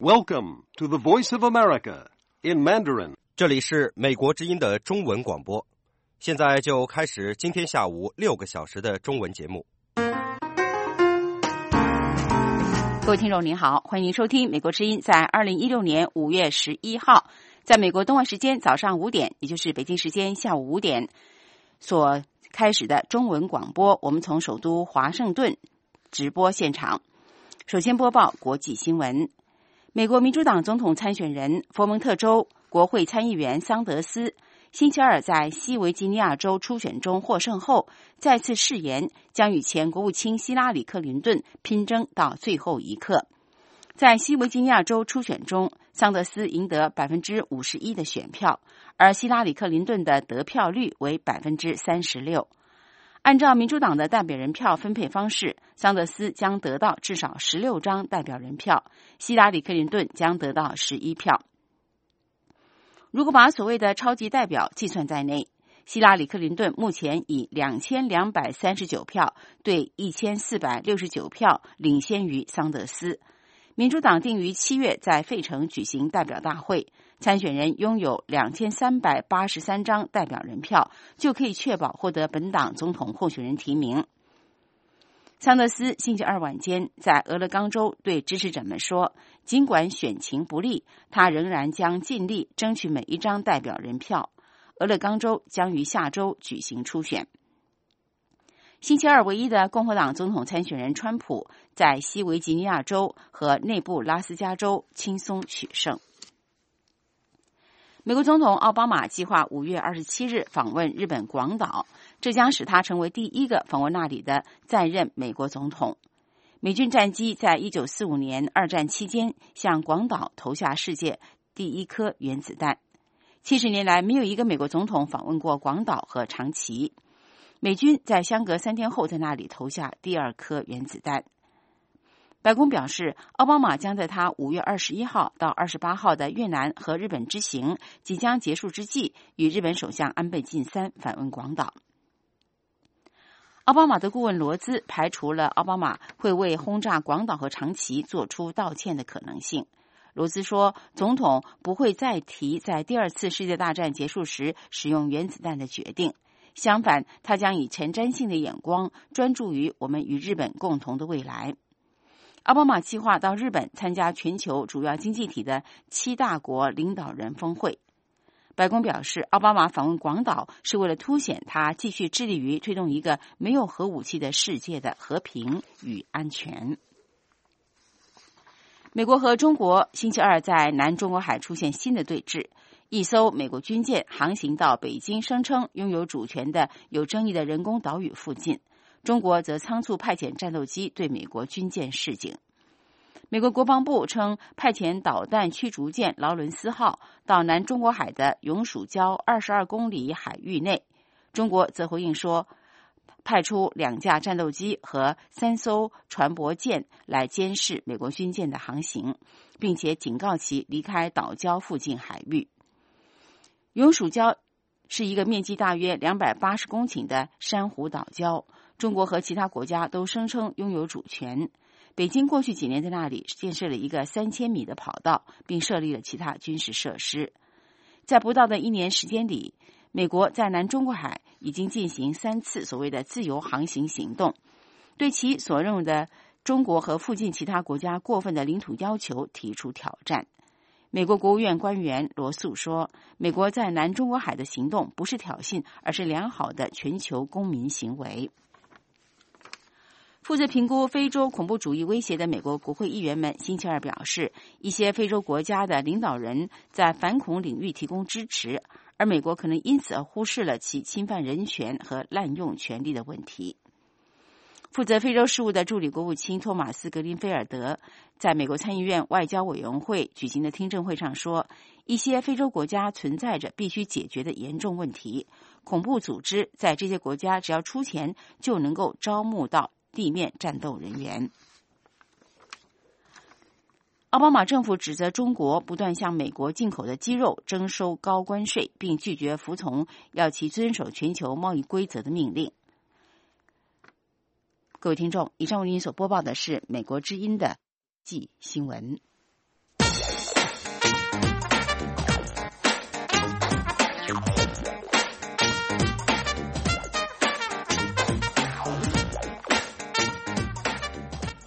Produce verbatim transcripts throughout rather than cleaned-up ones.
Welcome to the Voice of America in Mandarin. 这里是美国之音的中文广播，现在就开始今天下午六个小时的中文节目。 各位听众您好，欢迎收听美国之音在二零一六年五月十一号，在美国东岸时间早上五点，也就是北京时间下午五点所开始的中文广播。我们从首都华盛顿直播现场，首先播报国际新闻。美国民主党总统参选人佛蒙特州国会参议员桑德斯星期二在西维吉尼亚州初选中获胜后，再次誓言将与前国务卿希拉里·克林顿拼争到最后一刻。在西维吉尼亚州初选中，桑德斯赢得 百分之五十一 的选票，而希拉里·克林顿的得票率为 百分之三十六。按照民主党的代表人票分配方式，桑德斯将得到至少十六张代表人票，希拉里·克林顿将得到十一票。如果把所谓的超级代表计算在内，希拉里·克林顿目前以两千两百三十九票对一千四百六十九票领先于桑德斯。民主党定于七月在费城举行代表大会，参选人拥有两千三百八十三张代表人票，就可以确保获得本党总统候选人提名。桑德斯星期二晚间在俄勒冈州对支持者们说，尽管选情不利，他仍然将尽力争取每一张代表人票。俄勒冈州将于下周举行初选。星期二唯一的共和党总统参选人川普在西维吉尼亚州和内布拉斯加州轻松取胜。美国总统奥巴马计划五月二十七日访问日本广岛，这将使他成为第一个访问那里的在任美国总统。美军战机在一九四五年二战期间向广岛投下世界第一颗原子弹。七十年来，没有一个美国总统访问过广岛和长崎。美军在相隔三天后在那里投下第二颗原子弹。白宫表示，奥巴马将在他五月二十一号到二十八号的越南和日本之行即将结束之际，与日本首相安倍晋三访问广岛。奥巴马的顾问罗兹排除了奥巴马会为轰炸广岛和长崎做出道歉的可能性。罗兹说，总统不会再提在第二次世界大战结束时使用原子弹的决定，相反，他将以前瞻性的眼光专注于我们与日本共同的未来。奥巴马计划到日本参加全球主要经济体的七大国领导人峰会。白宫表示，奥巴马访问广岛是为了凸显他继续致力于推动一个没有核武器的世界的和平与安全。美国和中国星期二在南中国海出现新的对峙，一艘美国军舰航行到北京声称拥有主权的有争议的人工岛屿附近，中国则仓促派遣战斗机对美国军舰示警。美国国防部称，派遣导弹驱逐舰劳伦斯号到南中国海的永暑礁二十二公里海域内。中国则回应说，派出两架战斗机和三艘船舶舰来监视美国军舰的航行，并且警告其离开岛礁附近海域。永暑礁是一个面积大约两百八十公顷的珊瑚岛礁，中国和其他国家都声称拥有主权。北京过去几年在那里建设了一个三千米的跑道，并设立了其他军事设施。在不到的一年时间里，美国在南中国海已经进行三次所谓的自由航行行动，对其所认为的中国和附近其他国家过分的领土要求提出挑战。美国国务院官员罗素说，美国在南中国海的行动不是挑衅，而是良好的全球公民行为。负责评估非洲恐怖主义威胁的美国国会议员们星期二表示，一些非洲国家的领导人在反恐领域提供支持，而美国可能因此而忽视了其侵犯人权和滥用权力的问题。负责非洲事务的助理国务卿托马斯·格林菲尔德在美国参议院外交委员会举行的听证会上说，一些非洲国家存在着必须解决的严重问题，恐怖组织在这些国家只要出钱就能够招募到地面战斗人员。奥巴马政府指责中国不断向美国进口的鸡肉征收高关税，并拒绝服从要其遵守全球贸易规则的命令。各位听众，以上为您所播报的是美国之音的季新闻。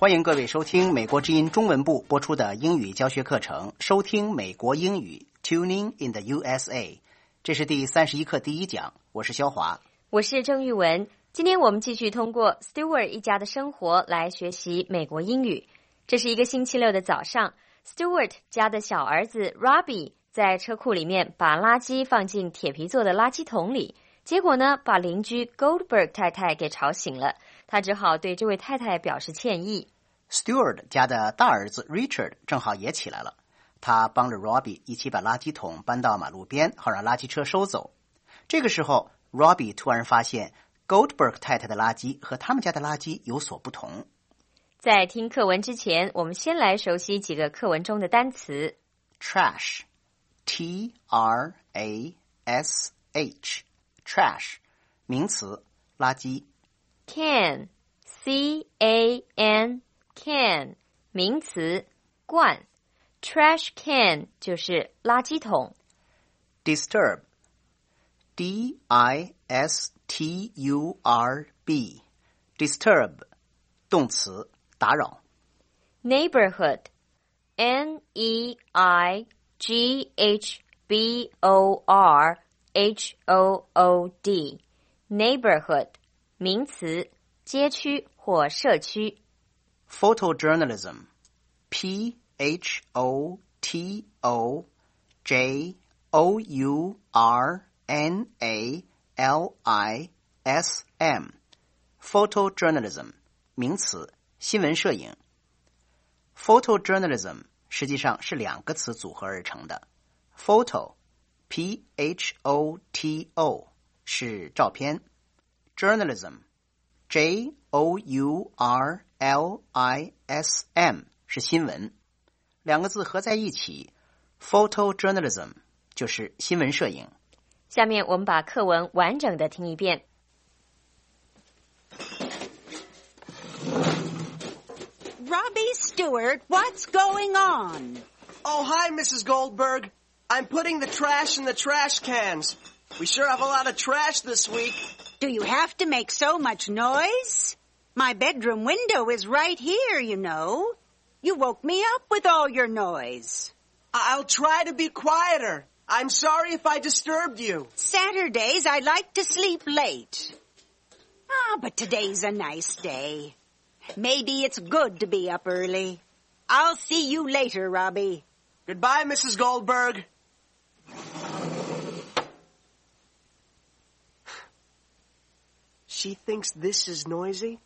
欢迎各位收听美国之音中文部播出的英语教学课程，收听美国英语 Tuning in the U S A。 这是第三十一课第一讲，我是肖华， 我是郑玉文。今天我们继续通过 Stewart 一家的生活来学习美国英语。这是一个星期六的早上， Stewart 家的小儿子 Robbie 在车库里面把垃圾放进铁皮做的垃圾桶里，结果呢把邻居 Goldberg 太太给吵醒了，他只好对这位太太表示歉意。 Stewart 家的大儿子 Richard 正好也起来了，他帮着 Robbie 一起把垃圾桶搬到马路边，好让垃圾车收走。这个时候 Robbie 突然发现 Goldberg 太太的垃圾和他们家的垃圾有所不同。 在听课文之前，我们先来熟悉几个课文中的单词。 Trash T R A S H Trash 名词，垃圾。 Can C A N Can 名词，罐。 Trash can 就是垃圾桶。 Disturb D I S T U R B Disturb 动词，打扰。 Neighborhood N E I G H B O R H O O D Neighborhood 名词，街区或社区。 Photojournalism P H O T O J O U R N A L I S M Photojournalism 名词，新闻摄影。 Photojournalism 实际上是两个词组合而成的。 Photo P H O T O 是照片， Journalism J O U R L I S M 是新闻，两个字合在一起 Photojournalism 就是新闻摄影。 下面我们把课文完整的听一遍。 Robbie Stewart, what's going on? Oh, hi, Missus Goldberg. I'm putting the trash in the trash cans. We sure have a lot of trash this week. Do you have to make so much noise? My bedroom window is right here, you know. You woke me up with all your noise. I'll try to be quieter. I'm sorry if I disturbed you. Saturdays, I like to sleep late. Ah, but today's a nice day. Maybe it's good to be up early. I'll see you later, Robbie. Goodbye, Missus Goldberg. She thinks this is noisy?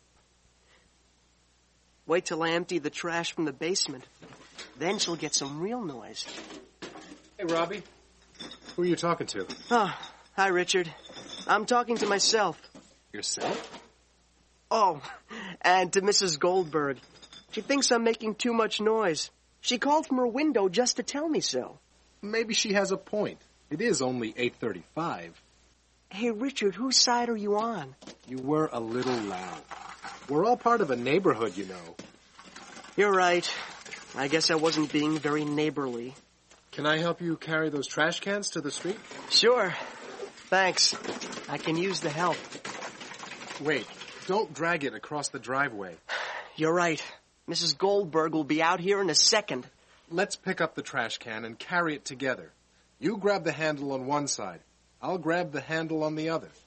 Wait till I empty the trash from the basement. Then she'll get some real noise. Hey, Robbie. Who are you talking to? Oh, hi, Richard. I'm talking to myself. Yourself? Oh, and to Missus Goldberg. She thinks I'm making too much noise. She called from her window just to tell me so. Maybe she has a point. It is only eight thirty-five. Hey, Richard, whose side are you on? You were a little loud. We're all part of a neighborhood, you know. You're right. I guess I wasn't being very neighborly. Can I help you carry those trash cans to the street? Sure. Thanks. I can use the help. Wait, don't drag it across the driveway. You're right. Missus Goldberg will be out here in a second. Let's pick up the trash can and carry it together. You grab the handle on one side. I'll grab the handle on the other.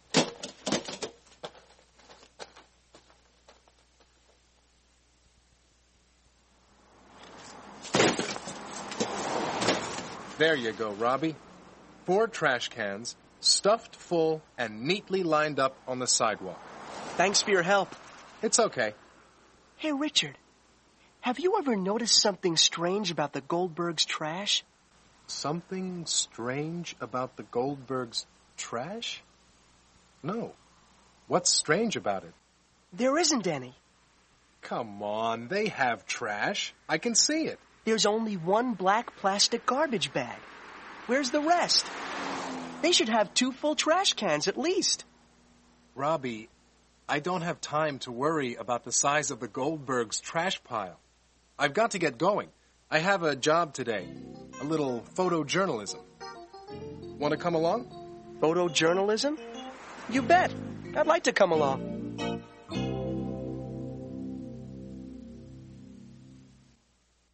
There you go, Robbie. Four trash cans, stuffed full and neatly lined up on the sidewalk. Thanks for your help. It's okay. Hey, Richard, have you ever noticed something strange about the Goldbergs' trash? Something strange about the Goldbergs' trash? No. What's strange about it? There isn't any. Come on, they have trash. I can see it. There's only one black plastic garbage bag. Where's the rest? They should have two full trash cans at least. Robbie, I don't have time to worry about the size of the Goldbergs' trash pile. I've got to get going. I have a job today. A little photojournalism. Want to come along? Photojournalism? You bet. I'd like to come along.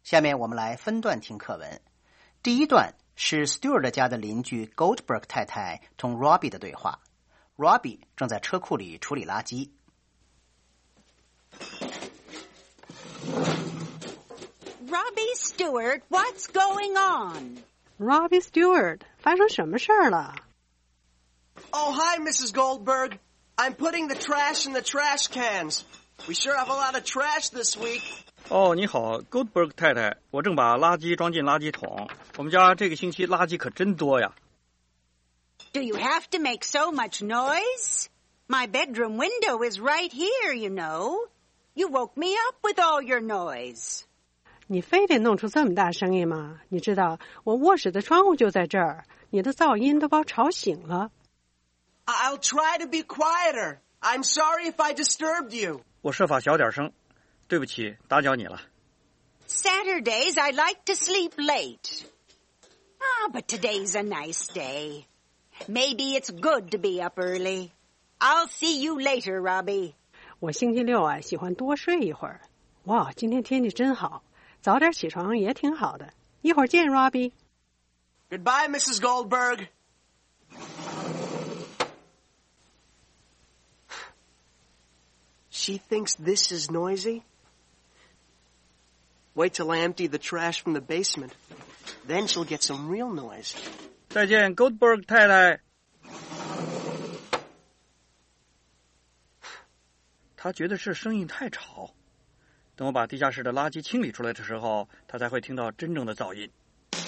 下面我们来分段听课文。第一段是 Stewart 家的邻居 Goldberg 太太同 Robbie 的对话。Robbie 正在车库里处理垃圾。 Robbie Stewart, what's going on? Robbie Stewart, 发生什么事儿了？ Oh, hi, Missus Goldberg. I'm putting the trash in the trash cans. We sure have a lot of trash this week. 哦，你好 ，Goldberg 太太，我正把垃圾装进垃圾桶。我们家这个星期垃圾可真多呀。 Do you have to make so much noise? My bedroom window is right here, you know. You woke me up with all your noise. 你非得弄出这么大声音吗？你知道我卧室的窗户就在这儿，你的噪音都把我吵醒了。 I'll try to be quieter. I'm sorry if I disturbed you. 我设法小点声，对不起，打搅你了。 Saturdays I like to sleep late. Ah, but today's a nice day. Maybe it's good to be up early. I'll see you later, Robbie. 我星期六啊，喜欢多睡一会儿。哇，今天天气真好，早点起床也挺好的。一会儿见 ，Robbie。 Goodbye, Missus Goldberg. She thinks this is noisy? Wait till I empty the trash from the basement. Then she'll get some real noise. 再见 ，Goldberg 太太。他觉得是声音太吵。等我把地下室的垃圾清理出来的时候，他才会听到真正的噪音。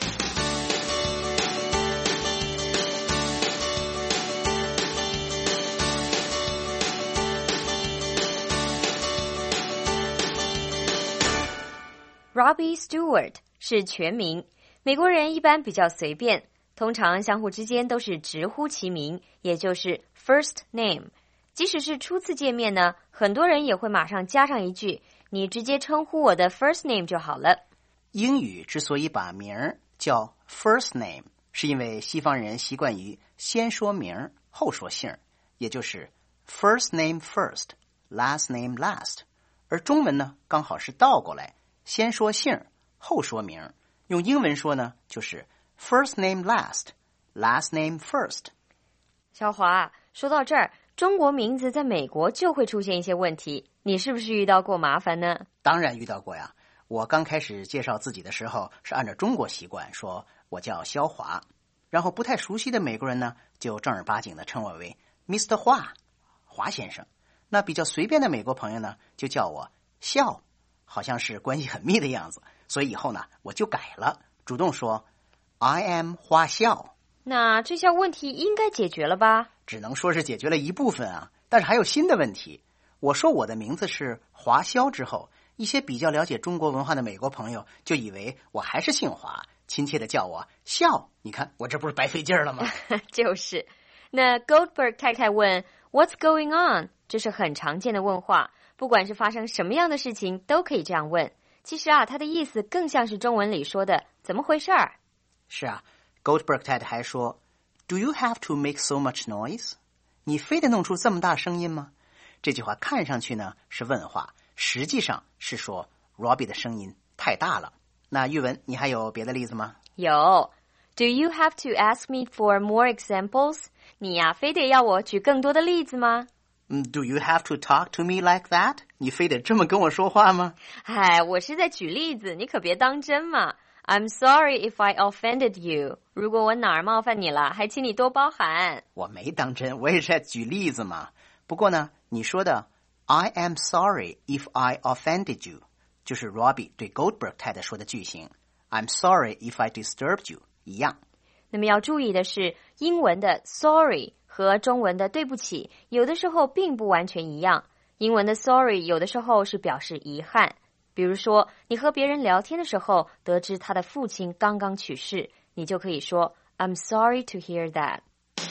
Robbie Stewart 是全名，美国人一般比较随便，通常相互之间都是直呼其名，也就是 first name。即使是初次见面呢，很多人也会马上加上一句，你直接称呼我的 first name 就好了。 英语之所以把名儿叫 first name， 是因为西方人习惯于先说名后说姓，也就是 first name first, last name last。而中文呢，刚好是倒过来，先说姓后说名。用英文说呢，就是 first name last, last name first。 小华，说到这儿，中国名字在美国就会出现一些问题，你是不是遇到过麻烦呢？ 当然遇到过呀。我刚开始介绍自己的时候是按照中国习惯说我叫肖华，然后不太熟悉的美国人呢就正儿八经的称我为 Mister 华，华先生。那比较随便的美国朋友呢就叫我肖，好像是关系很密的样子，所以以后呢我就改了，主动说 I am 华肖。 那这项问题应该解决了吧？ 只能说是解决了一部分啊，但是还有新的问题。我说我的名字是华肖之后，一些比较了解中国文化的美国朋友就以为我还是姓华，亲切的叫我肖。你看我这不是白费劲儿了吗？ 就是。那 Goldberg 太太问 What's going on？ 这是很常见的问话，不管是发生什么样的事情都可以这样问。其实啊，它的意思更像是中文里说的怎么回事儿。 是啊， Goldberg 太太还说 Do you have to make so much noise？ 你非得弄出这么大声音吗？这句话看上去呢是问话，实际上是说 Robbie 的声音太大了。那玉文，你还有别的例子吗？ 有。Do you have to ask me for more examples？ 你呀，非得要我举更多的例子吗？ 嗯 Do you have to talk to me like that？ 你非得这么跟我说话吗？ 哎，我是在举例子，你可别当真嘛。I'm sorry if I offended you。 如果我哪儿冒犯你了，还请你多包涵。 我没当真，我也是在举例子嘛。不过呢，你说的 I am sorry if I offended you 就是 Robbie 对 Goldberg 太太说的句型 I'm sorry if I disturbed you 一样。 那么要注意的是，英文的 sorry 和中文的对不起有的时候并不完全一样。英文的 sorry 有的时候是表示遗憾，比如说你和别人聊天的时候得知他的父亲刚刚去世，你就可以说 I'm sorry to hear that。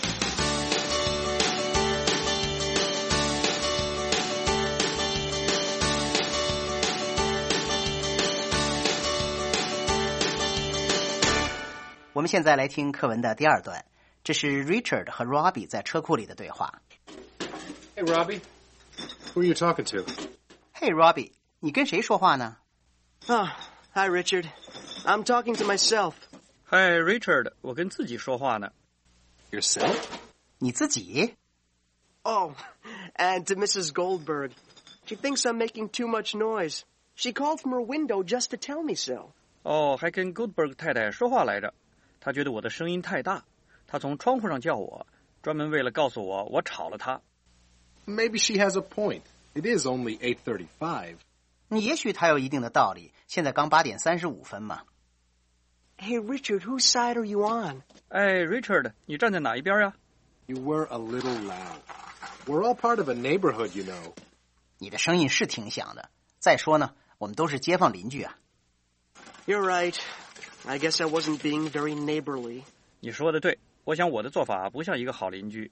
我们现在来听课文的第二段，这是 Richard 和 Robbie 在车库里的对话。 Hey, Robbie. Who are you talking to? Hey, Robbie, 你跟谁说话呢？ 啊、 Hi, Richard. I'm talking to myself. Hi, Richard. 我跟自己说话呢。 Yourself? 你自己？ Oh, and to Missus Goldberg. She thinks I'm making too much noise. She called from her window just to tell me so. 哦，还跟 Goldberg 太太说话来着。她觉得我的声音太大，她从窗户上叫我，专门为了告诉我我吵了她。 Maybe she has a point. It is only eight thirty-five. 你也许她有一定的道理，现在刚八点三十五分嘛。 Hey, Richard, whose side are you on? 哎 ，Richard， 你站在哪一边呀？ You were a little loud. We're all part of a neighborhood, you know. 你的声音是挺响的。再说呢，我们都是街坊邻居啊。 You're right. I guess I wasn't being very neighborly. 你说的对，我想我的做法不像一个好邻居。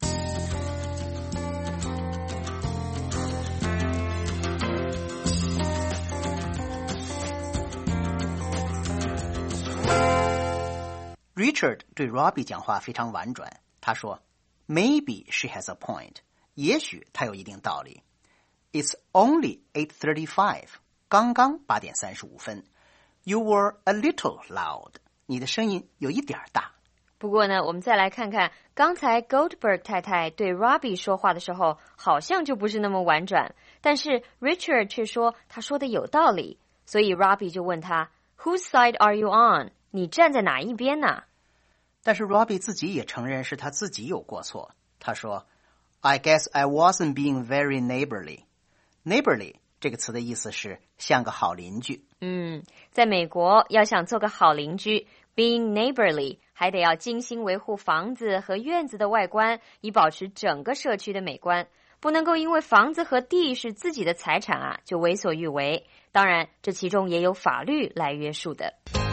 Richard 对 Robbie 讲话非常婉转，他说 Maybe she has a point. 也许她有一定道理。It's only eight thirty-five. 刚刚八点三十五分。You were a little loud. 你的声音有一点大。 不过呢，我们再来看看刚才 Goldberg 太太对 Robbie 说话的时候，好像就不是那么婉转，但是 Richard 却说他说的有道理，所以 Robbie 就问他 Whose side are you on? 你站在哪一边呢？ 但是 Robbie 自己也承认是他自己有过错。他说 I guess I wasn't being very neighborly. Neighborly 这个词的意思是像个好邻居。 嗯，在美国要想做个好邻居 being neighborly 还得要精心维护房子和院子的外观，以保持整个社区的美观，不能够因为房子和地是自己的财产啊就为所欲为。当然这其中也有法律来约束的。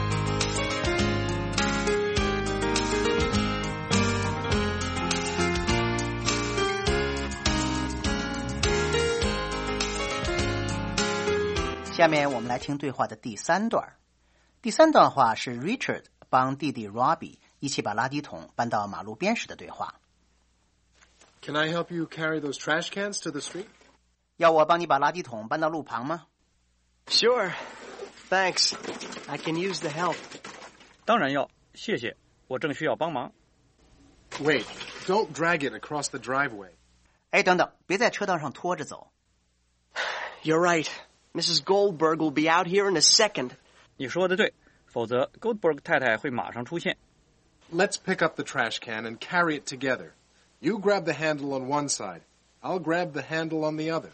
下面我们来听对话的第三段。第三段话是 Richard 帮弟弟 Robbie 一起把垃圾桶搬到马路边时的对话。 Can I help you carry those trash cans to the street? 要我帮你把垃圾桶搬到路旁吗？ Sure. Thanks. I can use the help. 当然要，谢谢，我正需要帮忙。 Wait, don't drag it across the driveway. 哎，等等，别在车道上拖着走。 You're right. Missus Goldberg will be out here in a second. 你说的对，否则 Goldberg 太太会马上出现。 Let's pick up the trash can and carry it together. You grab the handle on one side. I'll grab the handle on the other.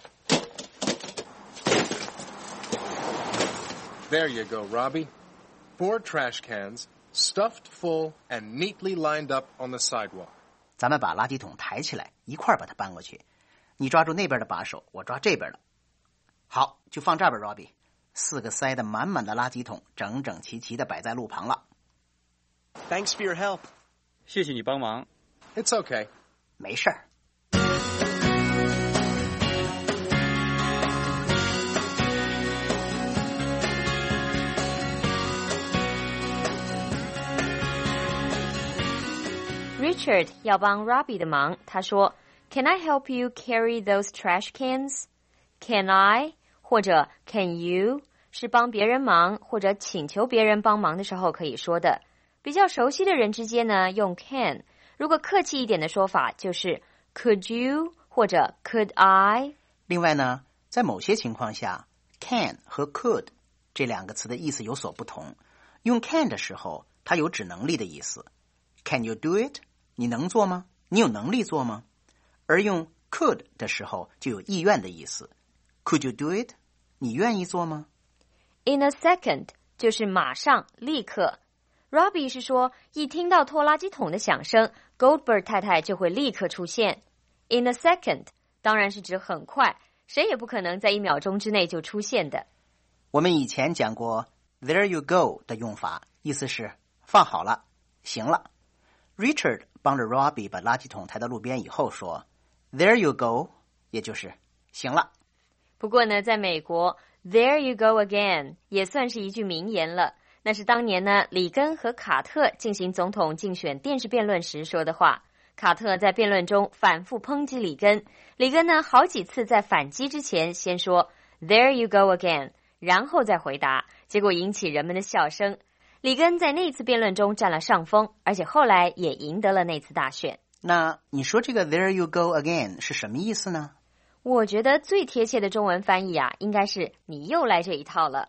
There you go, Robbie. Four trash cans, stuffed full and neatly lined up on the sidewalk. 咱们把垃圾桶抬起来，一块儿把它搬过去。你抓住那边的把手，我抓这边的。好，就放这边 Robbie。四个塞得满满的垃圾桶，整整齐齐地摆在路旁了。 Thanks for your help. 谢谢你帮忙。 It's okay. 没事儿。 Richard 要帮 Robbie 的忙，他说 Can I help you carry those trash cans? Can I? 或者 Can you? 是帮别人忙或者请求别人帮忙的时候可以说的。比较熟悉的人之间呢，用 can。如果客气一点的说法就是 Could you? 或者 Could I? 另外呢，在某些情况下 can 和 could 这两个词的意思有所不同。用 can 的时候，它有指能力的意思。Can you do it? 你能做吗？你有能力做吗？而用 could 的时候就有意愿的意思。Could you do it? 你愿意做吗？ In a second 就是马上立刻。Robbie 是说一听到拖垃圾桶的响声 Goldberg 太太就会立刻出现。In a second 当然是指很快，谁也不可能在一秒钟之内就出现的。 我们以前讲过 There you go 的用法，意思是放好了，行了。Richard 帮着 Robbie 把垃圾桶抬到路边以后说 There you go 也就是行了。 不过呢，在美国 There you go again 也算是一句名言了，那是当年呢里根和卡特进行总统竞选电视辩论时说的话。卡特在辩论中反复抨击里根，里根呢好几次在反击之前先说 There you go again， 然后再回答，结果引起人们的笑声。里根在那次辩论中占了上风，而且后来也赢得了那次大选。 那你说这个 There you go again 是什么意思呢？ 我觉得最贴切的中文翻译啊，应该是你又来这一套了。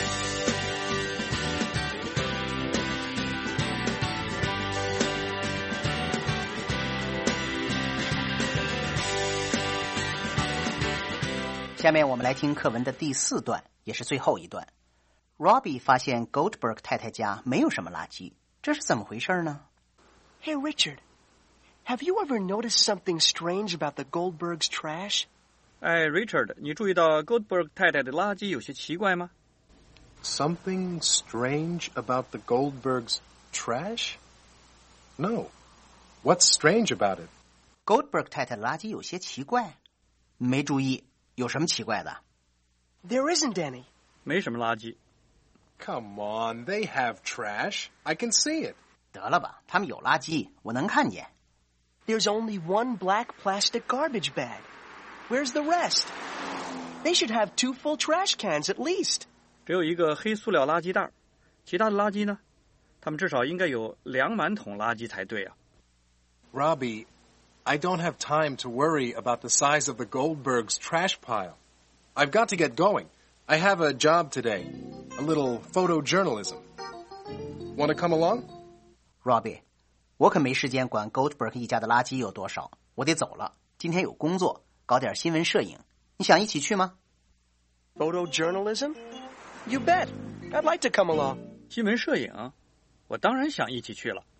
下面我们来听课文的第四段，也是最后一段。Robbie 发现 Goldberg 太太家没有什么垃圾，这是怎么回事呢？ Hey, Richard, have you ever noticed something strange about the Goldbergs' trash? 哎 ，Richard， 你注意到 Goldberg 太太的垃圾有些奇怪吗？ Something strange about the Goldbergs' trash? No. What's strange about it? Goldberg 太太垃圾有些奇怪，没注意，有什么奇怪的？ There isn't any. 没什么垃圾。 Come on, they have trash. I can see it. 得了吧，他们有垃圾，我能看见。 There's only one black plastic garbage bag. Where's the rest? They should have two full trash cans at least. 只有一个黑塑料垃圾袋，其他的垃圾呢？他们至少应该有两满桶垃圾才对啊。 Robbie, I don't have time to worry about the size of the Goldbergs' trash pile. I've got to get going. I have a job today, a little photojournalism. Want to come along? Robbie, 我可没时间管 Goldberg 一家的垃圾有多少，我得走了。今天有工作，搞点新闻摄影。你想一起去吗？ Photojournalism? You bet. I'd like to come along. 新闻摄影，我当然想一起去了。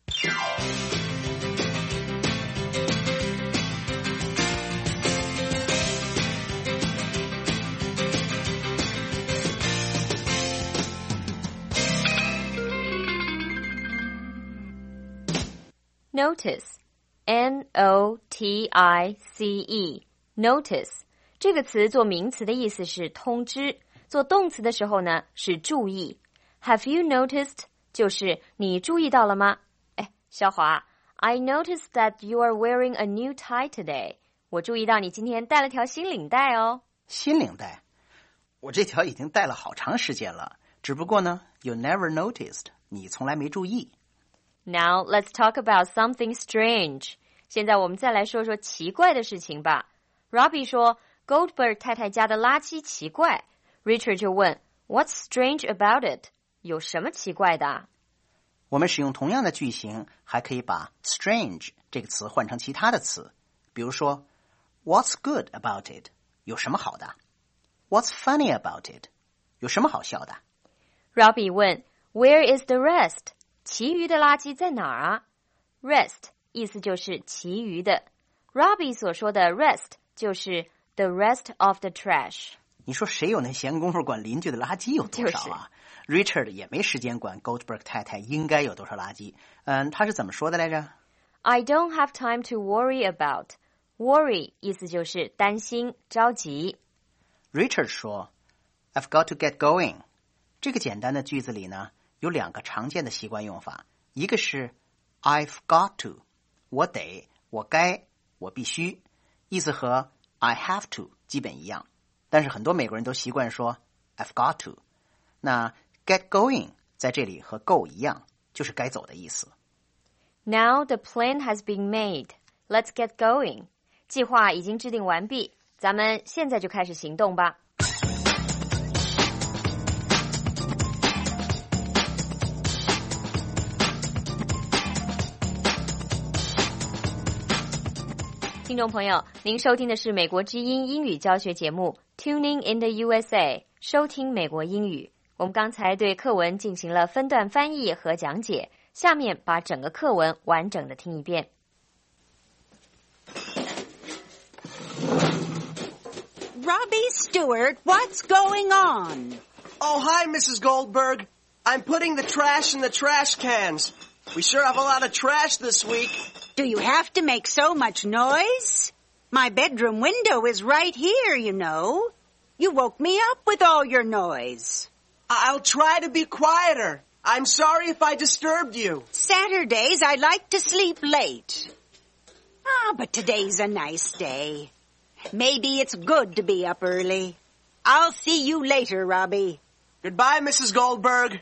Notice, N O T I C E, notice 这个词做名词的意思是通知，做动词的时候呢是注意。Have you noticed 就是你注意到了吗？哎，小华 I noticed that you are wearing a new tie today. 我注意到你今天带了条新领带哦。 新领带？我这条已经戴了好长时间了，只不过呢 You never noticed, 你从来没注意。 Now let's talk about something strange. 现在我们再来说说奇怪的事情吧。Robbie 说 Goldberg 太太家的垃圾奇怪。Richard 就问 What's strange about it? 有什么奇怪的？ 我们使用同样的句型，还可以把 strange 这个词换成其他的词。比如说 What's good about it? 有什么好的？ What's funny about it? 有什么好笑的？ Robbie 问 Where is the rest?其余的垃圾在哪儿啊 ？Rest 意思就是其余的。Robbie 所说的 rest 就是 the rest of the trash。 你说谁有那闲工夫管邻居的垃圾有多少啊、就是、？Richard 也没时间管 Goldberg 太太应该有多少垃圾。嗯，他是怎么说的来着 ？I don't have time to worry about. Worry 意思就是担心、着急。 Richard 说 I've got to get going。这个简单的句子里呢，有两个常见的习惯用法，一个是 I've got to， 我得，我该，我必须，意思和 I have to 基本一样，但是很多美国人都习惯说 I've got to。那 get going 在这里和 go 一样，就是该走的意思。 Now the plan has been made. Let's get going. 计划已经制定完毕，咱们现在就开始行动吧。听众朋友，您收听的是美国之音英语教学节目 Tuning in the U S A， 收听美国英语。我们刚才对课文进行了分段翻译和讲解，下面把整个课文完整的听一遍。 Robbie Stewart, what's going on? Oh, hi, Missus Goldberg. I'm putting the trash in the trash cans. We sure have a lot of trash this week. Do you have to make so much noise? My bedroom window is right here, you know. You woke me up with all your noise. I'll try to be quieter. I'm sorry if I disturbed you. Saturdays, I like to sleep late. Ah, but today's a nice day. Maybe it's good to be up early. I'll see you later, Robbie. Goodbye, Missus Goldberg.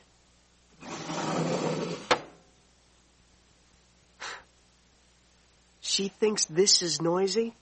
She thinks this is noisy?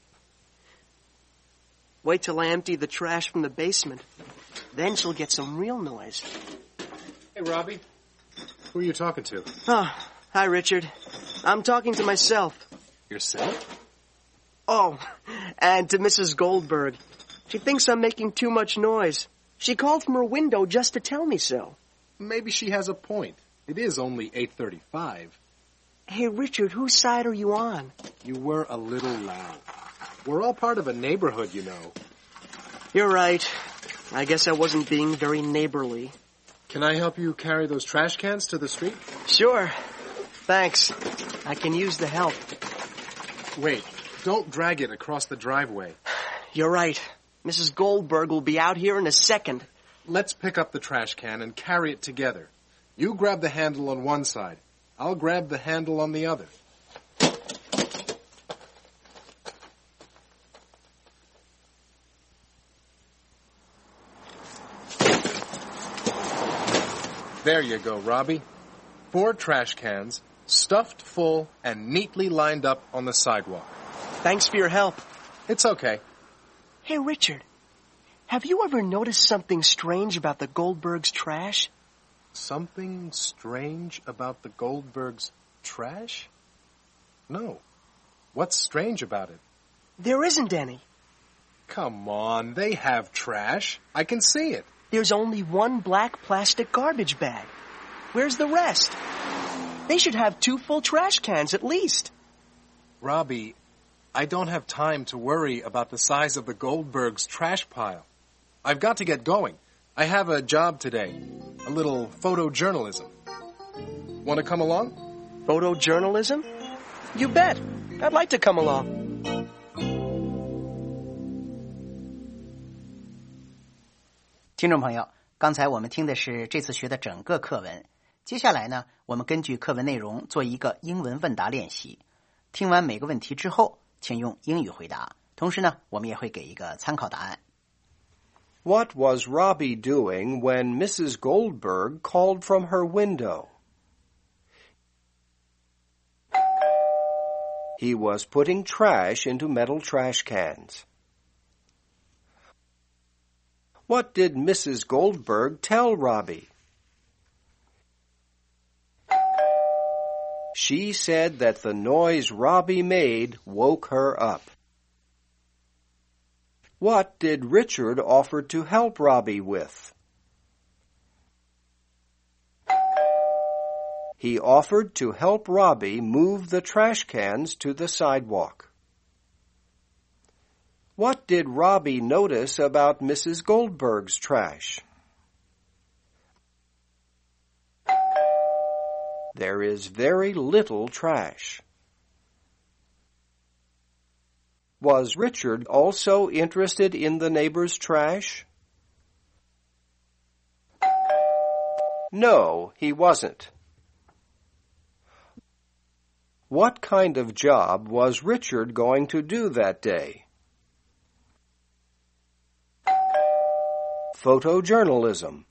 Wait till I empty the trash from the basement. Then she'll get some real noise. Hey, Robbie. Who are you talking to? Oh, hi, Richard. I'm talking to myself. Yourself? Oh, and to Missus Goldberg. She thinks I'm making too much noise. She called from her window just to tell me so. Maybe she has a point. It is only eight thirty-five. Hey, Richard, whose side are you on? You were a little loud. We're all part of a neighborhood, you know. You're right. I guess I wasn't being very neighborly. Can I help you carry those trash cans to the street? Sure. Thanks. I can use the help. Wait, don't drag it across the driveway. You're right. Missus Goldberg will be out here in a second. Let's pick up the trash can and carry it together. You grab the handle on one side. I'll grab the handle on the other. There you go, Robbie. Four trash cans, stuffed full and neatly lined up on the sidewalk. Thanks for your help. It's okay. Hey, Richard, have you ever noticed something strange about the Goldbergs' trash? Something strange about the Goldbergs' trash? No. What's strange about it? There isn't any. Come on, they have trash. I can see it. There's only one black plastic garbage bag. Where's the rest? They should have two full trash cans at least. Robbie, I don't have time to worry about the size of the Goldbergs' trash pile. I've got to get going. I have a job today. A little photojournalism. Want to come along? Photojournalism? You bet. I'd like to come along. 听众朋友，刚才我们听的是这次学的整个课文。接下来呢，我们根据课文内容做一个英文问答练习。听完每个问题之后，请用英语回答。同时呢，我们也会给一个参考答案。 What was Robbie doing when Missus Goldberg called from her window? He was putting trash into metal trash cans. What did Missus Goldberg tell Robbie? She said that the noise Robbie made woke her up. What did Richard offer to help Robbie with? He offered to help Robbie move the trash cans to the sidewalk. What did Robbie notice about Missus Goldberg's trash? There is very little trash. Was Richard also interested in the neighbor's trash? No, he wasn't. What kind of job was Richard going to do that day? Photojournalism.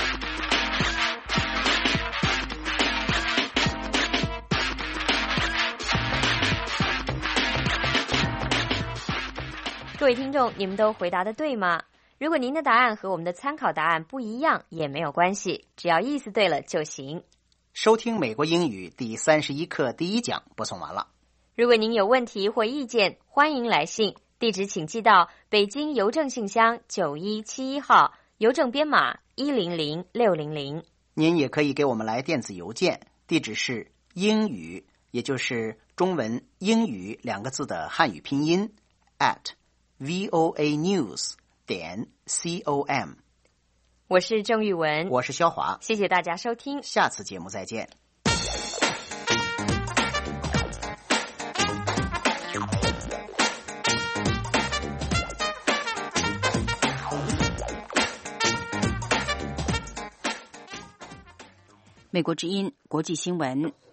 各位听众，你们都回答的对吗？如果您的答案和我们的参考答案不一样，也没有关系，只要意思对了就行。 收听美国英语第三十一课第一讲播送完了。 如果您有问题或意见，欢迎来信，地址请寄到北京邮政信箱九一七一号，邮政编码一零零六零零。 您也可以给我们来电子邮件，地址是英语，也就是中文英语两个字的汉语拼音 at voanews 点 com。 我是郑玉文， 我是肖华， 谢谢大家收听， 下次节目再见。 美国之音国际新闻。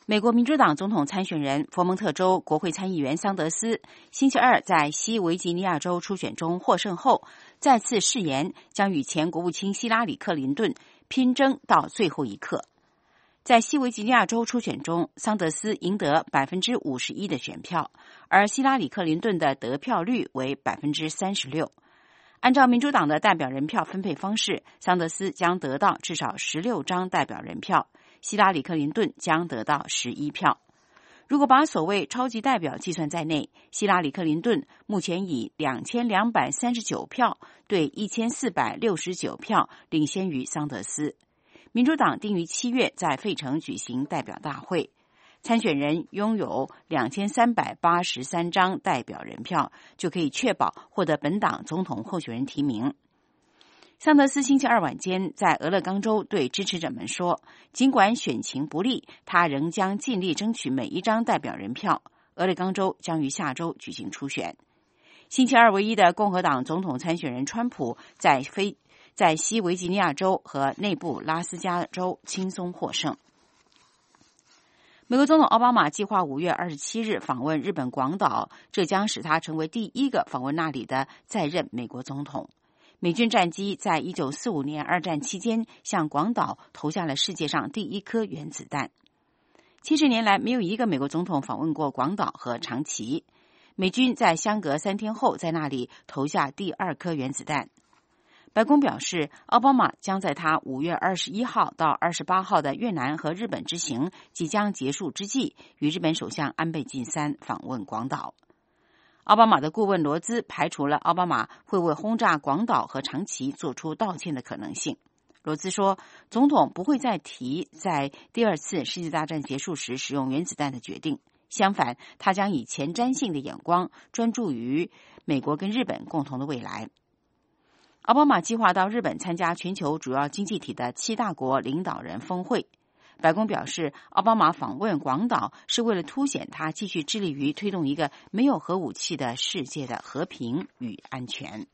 美国民主党总统参选人佛蒙特州国会参议员桑德斯星期二在西维吉尼亚州初选中获胜后，再次誓言将与前国务卿希拉里·克林顿拼争到最后一刻。在西维吉尼亚州初选中，桑德斯赢得 百分之五十一 的选票，而希拉里·克林顿的得票率为 百分之三十六。按照民主党的代表人票分配方式，桑德斯将得到至少十六张代表人票，希拉里·克林顿将得到十一票。如果把所谓超级代表计算在内，希拉里·克林顿目前以两千两百三十九票对一千四百六十九票领先于桑德斯。民主党定于七月在费城举行代表大会，参选人拥有两千三百八十三张代表人票，就可以确保获得本党总统候选人提名。桑德斯星期二晚间在俄勒冈州对支持者们说，尽管选情不利，他仍将尽力争取每一张代表人票。俄勒冈州将于下周举行初选。星期二唯一的共和党总统参选人川普在非在西维吉尼亚州和内布拉斯加州轻松获胜。美国总统奥巴马计划五月二十七日访问日本广岛，这将使他成为第一个访问那里的在任美国总统。美军战机在一九四五年二战期间向广岛投下了世界上第一颗原子弹。七十年来，没有一个美国总统访问过广岛和长崎。美军在相隔三天后在那里投下第二颗原子弹。白宫表示，奥巴马将在他五月二十一号到二十八号的越南和日本之行即将结束之际，与日本首相安倍晋三访问广岛。奥巴马的顾问罗兹排除了奥巴马会为轰炸广岛和长崎做出道歉的可能性。罗兹说，总统不会再提在第二次世界大战结束时使用原子弹的决定，相反，他将以前瞻性的眼光专注于美国跟日本共同的未来。奥巴马计划到日本参加全球主要经济体的七大国领导人峰会。白宫表示，奥巴马访问广岛是为了凸显他继续致力于推动一个没有核武器的世界的和平与安全。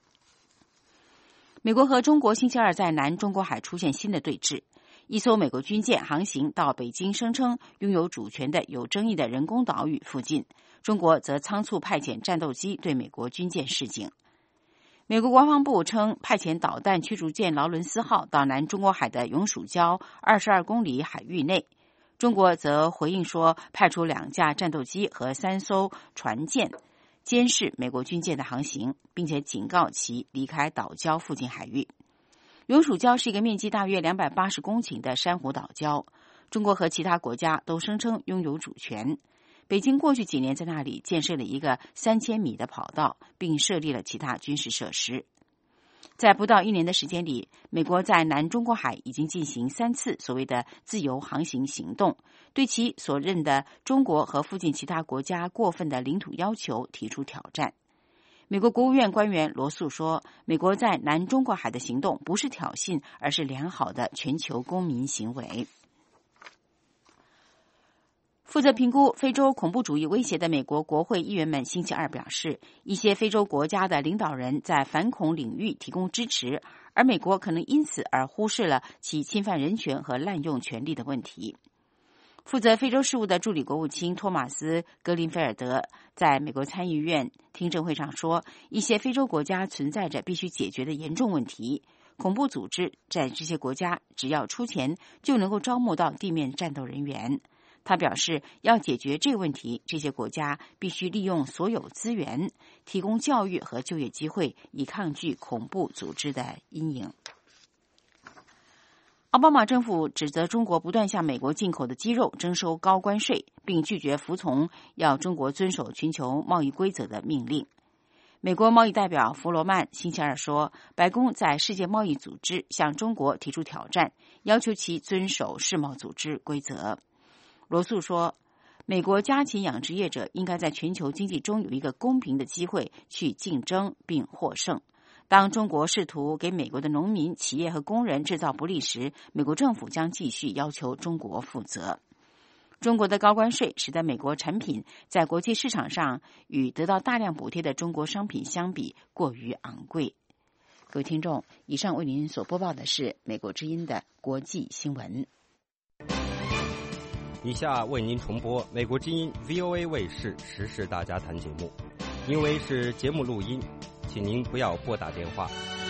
美国和中国星期二在南中国海出现新的对峙，一艘美国军舰航行到北京声称拥有主权的有争议的人工岛屿附近，中国则仓促派遣战斗机对美国军舰示警。美国国防部称，派遣导弹驱逐舰劳伦斯号到南中国海的永暑礁二十二公里海域内。中国则回应说，派出两架战斗机和三艘船舰监视美国军舰的航行，并且警告其离开岛礁附近海域。永暑礁是一个面积大约两百八十公顷的珊瑚岛礁，中国和其他国家都声称拥有主权。北京过去几年在那里建设了一个三千米的跑道，并设立了其他军事设施。在不到一年的时间里，美国在南中国海已经进行三次所谓的自由航行行动，对其所任的中国和附近其他国家过分的领土要求提出挑战。美国国务院官员罗素说，美国在南中国海的行动不是挑衅，而是良好的全球公民行为。负责评估非洲恐怖主义威胁的美国国会议员们星期二表示，一些非洲国家的领导人在反恐领域提供支持，而美国可能因此而忽视了其侵犯人权和滥用权力的问题。负责非洲事务的助理国务卿托马斯·格林菲尔德在美国参议院听证会上说，一些非洲国家存在着必须解决的严重问题。恐怖组织在这些国家只要出钱就能够招募到地面战斗人员。他表示，要解决这个问题，这些国家必须利用所有资源，提供教育和就业机会，以抗拒恐怖组织的阴影。奥巴马政府指责中国不断向美国进口的鸡肉征收高关税，并拒绝服从要中国遵守全球贸易规则的命令。美国贸易代表弗罗曼星期二说，白宫在世界贸易组织向中国提出挑战，要求其遵守世贸组织规则。罗素说，美国家禽养殖业者应该在全球经济中有一个公平的机会去竞争并获胜。当中国试图给美国的农民、企业和工人制造不利时，美国政府将继续要求中国负责。中国的高关税使得美国产品在国际市场上与得到大量补贴的中国商品相比过于昂贵。各位听众，以上为您所播报的是美国之音的国际新闻。 以下为您重播美国之音 V O A 卫视时事大家谈节目，因为是节目录音，请您不要拨打电话。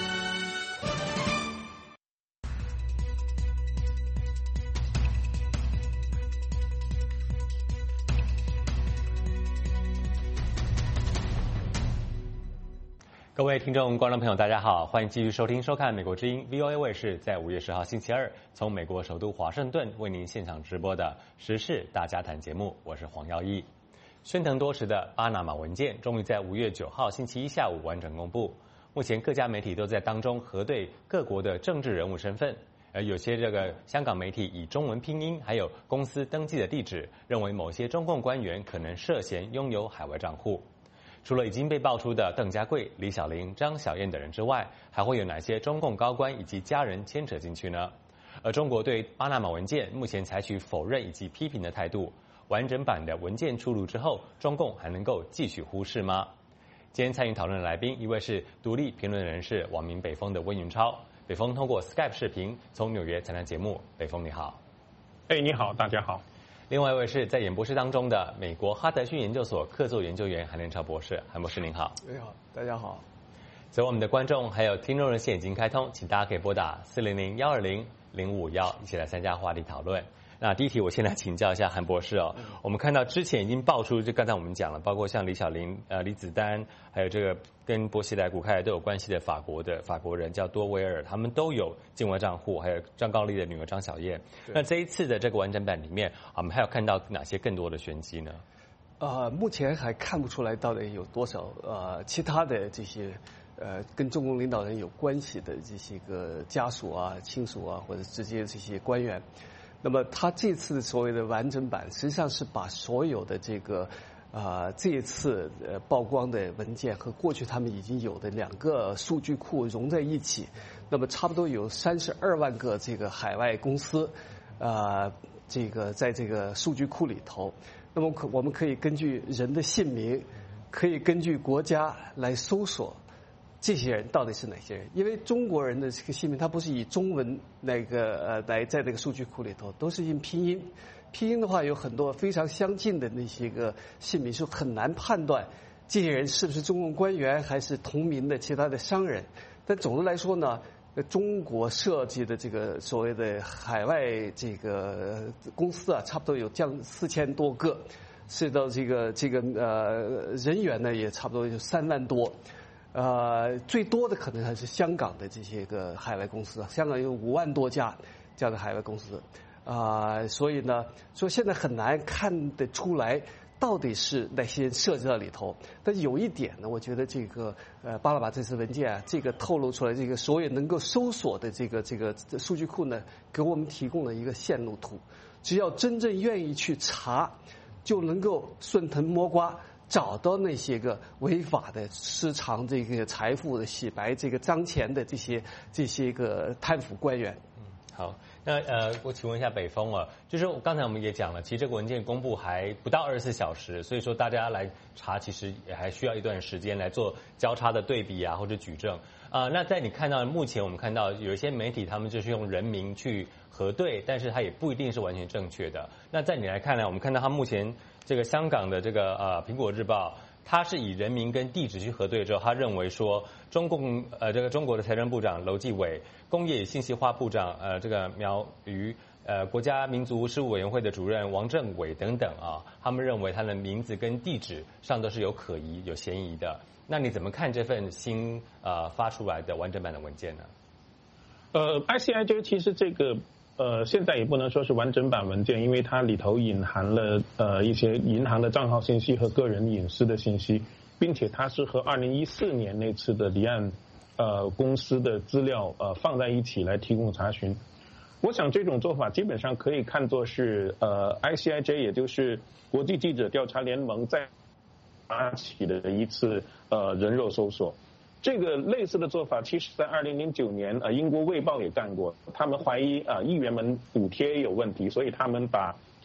各位听众、观众朋友，大家好，欢迎继续收听、收看美国之音 V O A 卫视在五月十号星期二从美国首都华盛顿为您现场直播的时事大家谈节目，我是黄耀义。喧腾多时的巴拿马文件终于在五月九号星期一下午完整公布。目前各家媒体都在当中核对各国的政治人物身份，而有些这个香港媒体以中文拼音还有公司登记的地址，认为某些中共官员可能涉嫌拥有海外账户。除了已经被爆出的邓家贵、李小玲、张小燕等人之外，还会有哪些中共高官以及家人牵扯进去呢？而中国对巴拿马文件目前采取否认以及批评的态度。完整版的文件出炉之后，中共还能够继续忽视吗？今天参与讨论的来宾，一位是独立评论人士网民北风的温云超。北风通过 Skype 视频从纽约参加节目。北风你好。 哎，你好，大家好。 另外一位是在演播室当中的美国哈德逊研究所客座研究员韩连超博士。韩博士您好。 你好，大家好。 所以我们的观众还有听众热线已经开通，请大家可以拨打四零零幺二零零五幺一起来参加话题讨论。那第一题，我先来请教一下韩博士哦。嗯、我们看到之前已经爆出，就刚才我们讲了，包括像李小玲、呃李子丹，还有这个跟波西莱、古开莱都有关系的法国的法国人叫多威尔，他们都有境外账户，还有张高丽的女儿张小燕。那这一次的这个完整版里面，我们还有看到哪些更多的玄机呢？ 呃，目前还看不出来到底有多少呃其他的这些呃跟中共领导人有关系的这些个家属啊、亲属啊，或者直接这些官员。那么他这次所谓的完整版，实际上是把所有的这个啊、呃、这一次呃曝光的文件和过去他们已经有的两个数据库融在一起，那么差不多有三十二万个这个海外公司啊、呃、这个在这个数据库里头，那么可我们可以根据人的姓名，可以根据国家来搜索这些人到底是哪些人？因为中国人的这个姓名，它不是以中文那个呃来在这个数据库里头，都是用拼音。拼音的话，有很多非常相近的那些个姓名，是很难判断这些人是不是中共官员，还是同名的其他的商人。但总的来说呢，中国设计的这个所谓的海外这个公司啊，差不多有将四千多个，涉及到这个这个呃人员呢，也差不多有三万多。呃，最多的可能还是香港的这些个海外公司，香港有五万多家这样的海外公司，啊、呃，所以呢，说现在很难看得出来到底是哪些人涉及到里头。但是有一点呢，我觉得这个呃巴拿马这次文件啊，这个透露出来这个所有能够搜索的这个这个数据库呢，给我们提供了一个线路图，只要真正愿意去查，就能够顺藤摸瓜。找到那些个违法的私藏这个财富的洗白这个脏钱的这些这些个贪腐官员。 嗯，好，那呃，我请问一下北风啊，就是刚才我们也讲了，其实这个文件公布还不到二十四小时，所以说大家来查，其实也还需要一段时间来做交叉的对比啊，或者举证啊、呃。那在你看到目前我们看到有一些媒体他们就是用人名去核对，但是它也不一定是完全正确的。那在你来看呢，我们看到它目前。这个香港的这个呃苹果日报，它是以人名跟地址去核对之后，他认为说中共呃这个中国的财政部长楼继伟、工业信息化部长呃这个苗瑜、呃国家民族事务委员会的主任王政伟等等啊，他们认为他的名字跟地址上都是有可疑、有嫌疑的。那你怎么看这份新呃发出来的完整版的文件呢？ 呃 ，I C I J 其实这个。呃，现在也不能说是完整版文件，因为它里头隐含了呃一些银行的账号信息和个人隐私的信息，并且它是和二零一四年那次的离岸呃公司的资料呃放在一起来提供查询。我想这种做法基本上可以看作是呃 I C I J， 也就是国际记者调查联盟在发起的一次呃人肉搜索。这个类似的做法，其实在二零零九年，呃，英国卫报也干过。他们怀疑啊、呃，议员们补贴有问题，所以他们把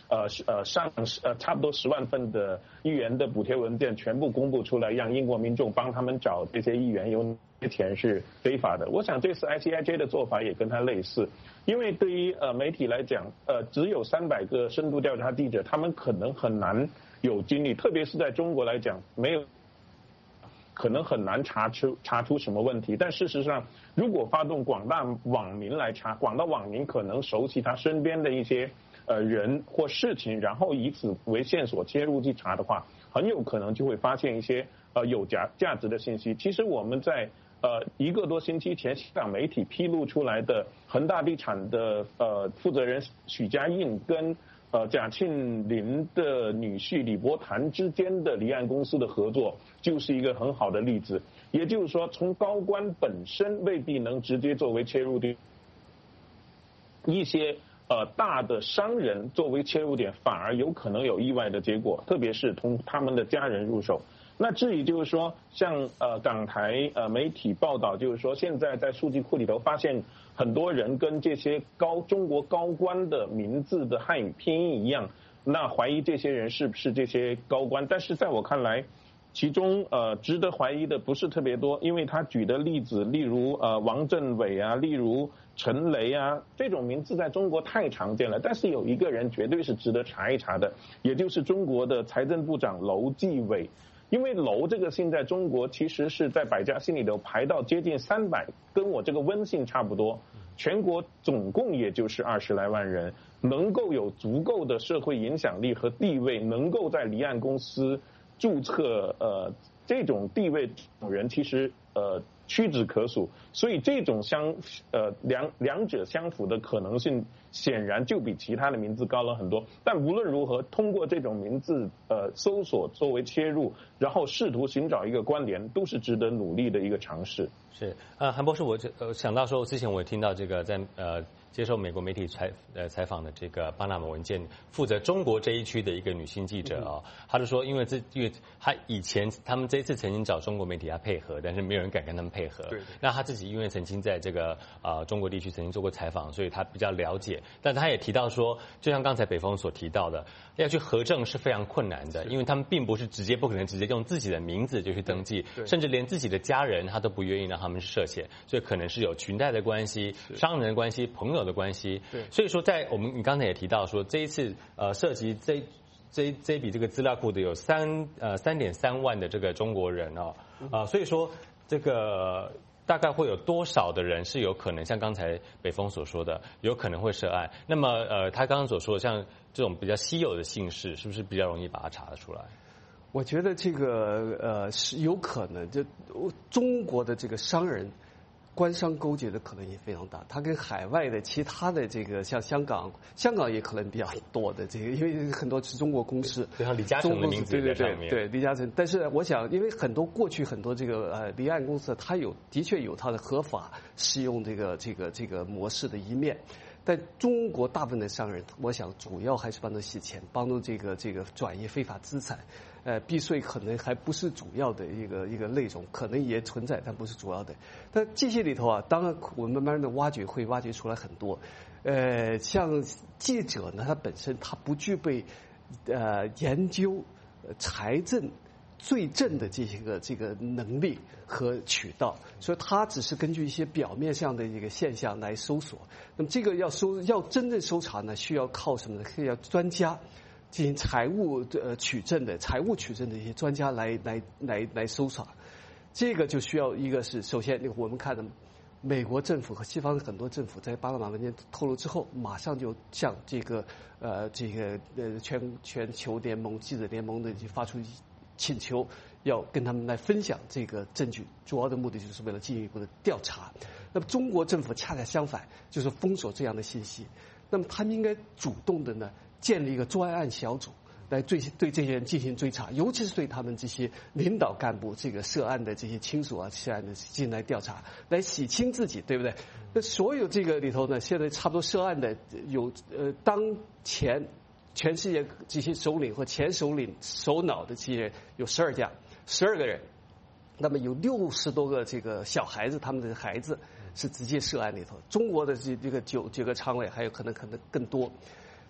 呃呃上呃差不多十万份的议员的补贴文件全部公布出来，让英国民众帮他们找这些议员有哪些钱是非法的。我想这次 I C I J 的做法也跟它类似，因为对于呃媒体来讲，呃只有三百个深度调查记者，他们可能很难有精力，特别是在中国来讲，没有。可能很难查出查出什么问题，但事实上，如果发动广大网民来查，广大网民可能熟悉他身边的一些呃人或事情，然后以此为线索切入去查的话，很有可能就会发现一些呃有价价值的信息。其实我们在呃一个多星期前，香港媒体披露出来的恒大地产的呃负责人许家印跟呃，贾庆林的女婿李伯潭之间的离岸公司的合作，就是一个很好的例子。也就是说，从高官本身未必能直接作为切入点，一些呃大的商人作为切入点，反而有可能有意外的结果，特别是从他们的家人入手。那至于就是说，像呃港台呃媒体报道，就是说现在在数据库里头发现很多人跟这些高中国高官的名字的汉语拼音一样，那怀疑这些人是不是这些高官？但是在我看来，其中呃值得怀疑的不是特别多，因为他举的例子，例如呃王振伟啊，例如陈雷啊，这种名字在中国太常见了。但是有一个人绝对是值得查一查的，也就是中国的财政部长楼继伟。因为楼这个姓在中国其实是在百家姓里头排到接近三百，跟我这个温姓差不多。全国总共也就是二十来万人，能够有足够的社会影响力和地位，能够在离岸公司注册，呃，这种地位人其实呃屈指可数。所以这种相呃两两者相符的可能性，显然就比其他的名字高了很多。但无论如何，通过这种名字呃搜索作为切入，然后试图寻找一个关联，都是值得努力的一个尝试。 是呃，韩博士，我呃想到说，之前我听到这个在呃接受美国媒体采呃采访的这个巴拿马文件负责中国这一区的一个女性记者啊、哦，她就说，因为这因为她以前他们这一次曾经找中国媒体来配合，但是没有人敢跟他们配合。对。那她自己因为曾经在这个呃中国地区曾经做过采访，所以她比较了解。但她也提到说，就像刚才北风所提到的，要去核证是非常困难的，因为他们并不是直接不可能直接用自己的名字就去登记，甚至连自己的家人他都不愿意让他们涉险，所以可能是有裙带的关系、商人的关系、朋友的关系。对，所以说在我们你刚才也提到说，这一次呃涉及这这这笔这个资料库的有三呃三点三万的这个中国人哦啊、呃，所以说这个。大概会有多少的人是有可能像刚才北风所说的，有可能会涉案？那么，呃，他刚刚所说的，像这种比较稀有的姓氏，是不是比较容易把它查得出来？ 我觉得这个呃是有可能，就中国的这个商人。官商勾结的可能也非常大，它跟海外的其他的这个像香港，香港也可能比较多的这个，因为很多是中国公司， 就像李嘉诚的名字在上面， 对对对，对李嘉诚。但是我想，因为很多过去很多这个呃离岸公司，它有的确有它的合法使用这个这个这个模式的一面。但中国大部分的商人，我想主要还是帮助洗钱，帮助这个这个转移非法资产，呃，避税可能还不是主要的一个一个内容，可能也存在，但不是主要的。但这些里头啊，当然我们慢慢的挖掘，会挖掘出来很多。呃，像记者呢，他本身他不具备呃研究财政。罪证的这些个这个能力和渠道，所以他只是根据一些表面上的一个现象来搜索。那么这个要搜要真正搜查呢，需要靠什么呢？需要专家进行财务呃取证的财务取证的一些专家来来来来搜查。这个就需要一个是首先我们看的美国政府和西方很多政府在巴拿马文件透露之后，马上就向这个呃这个呃全全球联盟记者联盟的就发出。请求要跟他们来分享这个证据，主要的目的就是为了进一步的调查。那么中国政府恰恰相反，就是封锁这样的信息。那么他们应该主动的呢，建立一个专案小组，来对对这些人进行追查，尤其是对他们这些领导干部、这个涉案的这些亲属啊，涉案的进行来调查，来洗清自己，对不对？那所有这个里头呢，现在差不多涉案的有呃当前。全世界这些首领或前首领首脑的这些人有十二家，十二个人，那么有六十多个这个小孩子，他们的孩子是直接涉案里头。中国的这这个九九个常委，还有可能可能更多。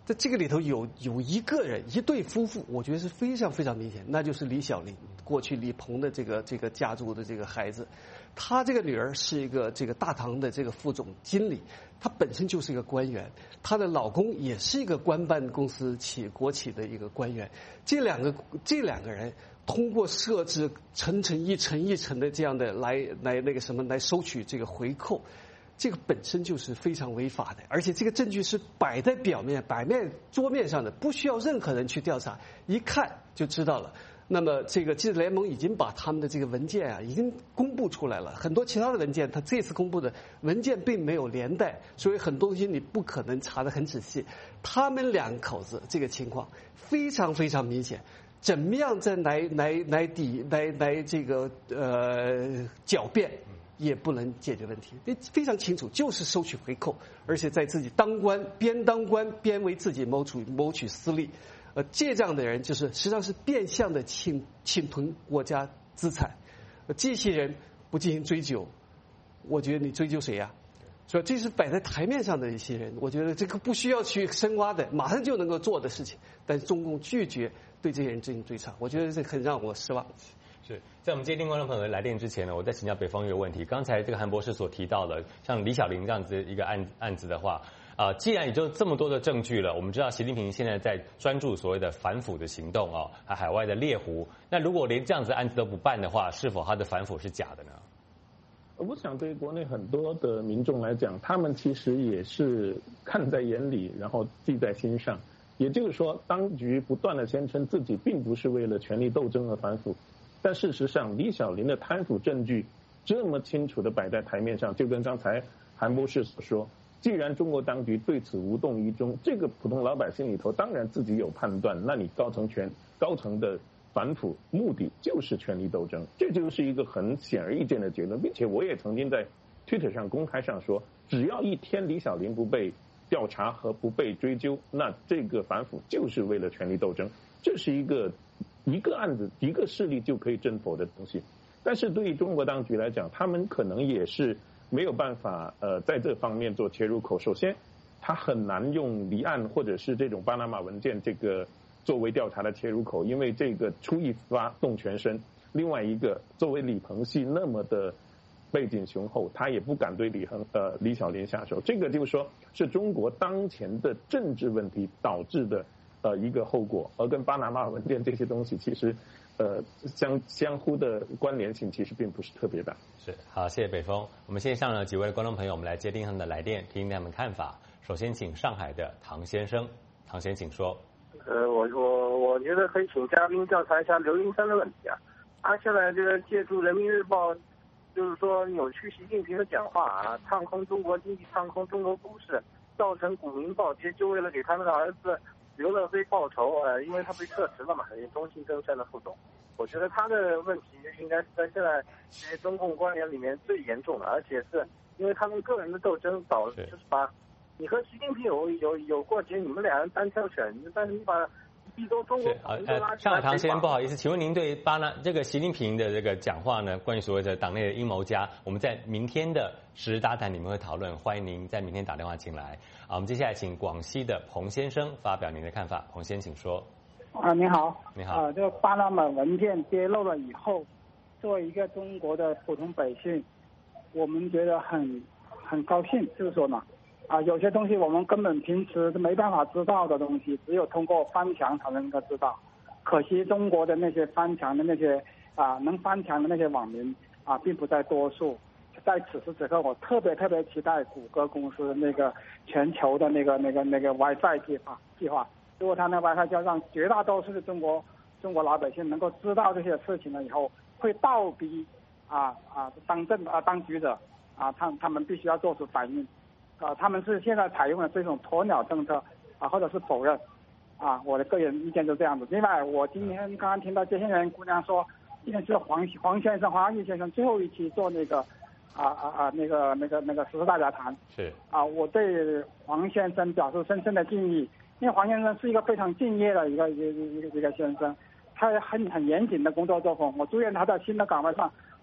在这个里头有有一个人，一对夫妇，我觉得是非常非常明显，那就是李小玲，过去李鹏的这个这个家族的这个孩子，他这个女儿是一个这个大唐的这个副总经理，她本身就是一个官员，她的老公也是一个官办公司企国企的一个官员，这两个这两个人通过设置层层一层一层的这样的来来那个什么来收取这个回扣。这个本身就是非常违法的，而且这个证据是摆在表面、摆面桌面上的，不需要任何人去调查，一看就知道了。那么，这个记者联盟已经把他们的这个文件啊，已经公布出来了。很多其他的文件，他这次公布的文件并没有连带，所以很多东西你不可能查得很仔细。他们两口子这个情况非常非常明显，怎么样在来来来抵来来这个呃狡辩？也不能解决问题，非常清楚，就是收取回扣，而且在自己当官边当官边为自己谋取谋取私利，呃，这样的人就是实际上是变相的侵侵吞国家资产，呃，这些人不进行追究，我觉得你追究谁呀？所以这是摆在台面上的一些人，我觉得这个不需要去深挖的，马上就能够做的事情，但是中共拒绝对这些人进行追查，我觉得这很让我失望。 是在我们接听观众朋友的来电之前呢，我再请教北方一个问题。刚才这个韩博士所提到的，像李小玲这样子一个案案子的话，啊、呃，既然已经这么多的证据了，我们知道习近平现在在专注所谓的反腐的行动哦，还海外的猎狐。那如果连这样子案子都不办的话，是否他的反腐是假的呢？ 我想对国内很多的民众来讲，他们其实也是看在眼里，然后记在心上。也就是说，当局不断的宣称自己并不是为了权力斗争而反腐。但事实上，李小玲的贪腐证据这么清楚的摆在台面上，就跟刚才韩博士所说，既然中国当局对此无动于衷，这个普通老百姓里头当然自己有判断，那你高层权高层的反腐目的就是权力斗争，这就是一个很显而易见的结论，并且我也曾经在 Twitter 上公开上说，只要一天李小玲不被调查和不被追究，那这个反腐就是为了权力斗争，这是一个一个案子一个事例就可以证否的东西。但是对于中国当局来讲，他们可能也是没有办法呃在这方面做切入口。首先他很难用离岸或者是这种巴拿马文件这个作为调查的切入口，因为这个出一发动全身。另外一个，作为李鹏系那么的背景雄厚，他也不敢对李恒呃李小玲下手，这个就是说是中国当前的政治问题导致的呃一个后果，而跟巴拿马文件这些东西其实呃相相互的关联性其实并不是特别大。 是，好，谢谢北风。我们线上呢几位观众朋友，我们来接听他们的来电，听听他们看法。首先请上海的唐先生，唐先生请说。 呃，我我我觉得可以请嘉宾调查一下刘云山的问题啊。他现在这个借助人民日报，就是说扭曲习近平的讲话啊，唱空中国经济，唱空中国股市，造成股民暴跌，就为了给他那个儿子刘乐飞报仇啊、呃，因为他被撤职了嘛，中信证券的副总。我觉得他的问题应该是在现在这些中共官员里面最严重的，而且是因为他们个人的斗争导致就是把你和习近平有有有过节，你们俩人单挑选，但是你把一周中国呃呃，上海唐先生不好意思，请问您对巴拿这个习近平的这个讲话呢，关于所谓的党内的阴谋家，我们在明天的时事大谈里面会讨论，欢迎您在明天打电话进来。啊，我们接下来请广西的彭先生发表您的看法。彭先生，请说。 啊，你好。 你好。 啊，这个巴拿马文件揭露了以后，作为一个中国的普通百姓，我们觉得很很高兴，就是说呢。啊，有些东西我们根本平时是没办法知道的东西，只有通过翻墙才能够知道。可惜中国的那些翻墙的那些啊，能翻墙的那些网民啊，并不在多数。在此时此刻，我特别特别期待谷歌公司那个全球的那个那个那个 WiFi 计划计划。如果他那 WiFi 就让绝大多数的中国中国老百姓能够知道这些事情了以后，会倒逼啊啊当政啊当局者啊，他他们必须要做出反应。啊，他们是现在采用的这种鸵鸟政策啊，或者是否认啊，我的个人意见就这样子。另外，我今天刚刚听到这些人姑娘说，今天是黄黄先生、黄阿玉先生最后一期做那个啊啊啊那个那个那个时事大家谈。 是啊，我对黄先生表示深深的敬意，因为黄先生是一个非常敬业的一个一个一个一个先生，他很很严谨的工作作风。我祝愿他在新的岗位上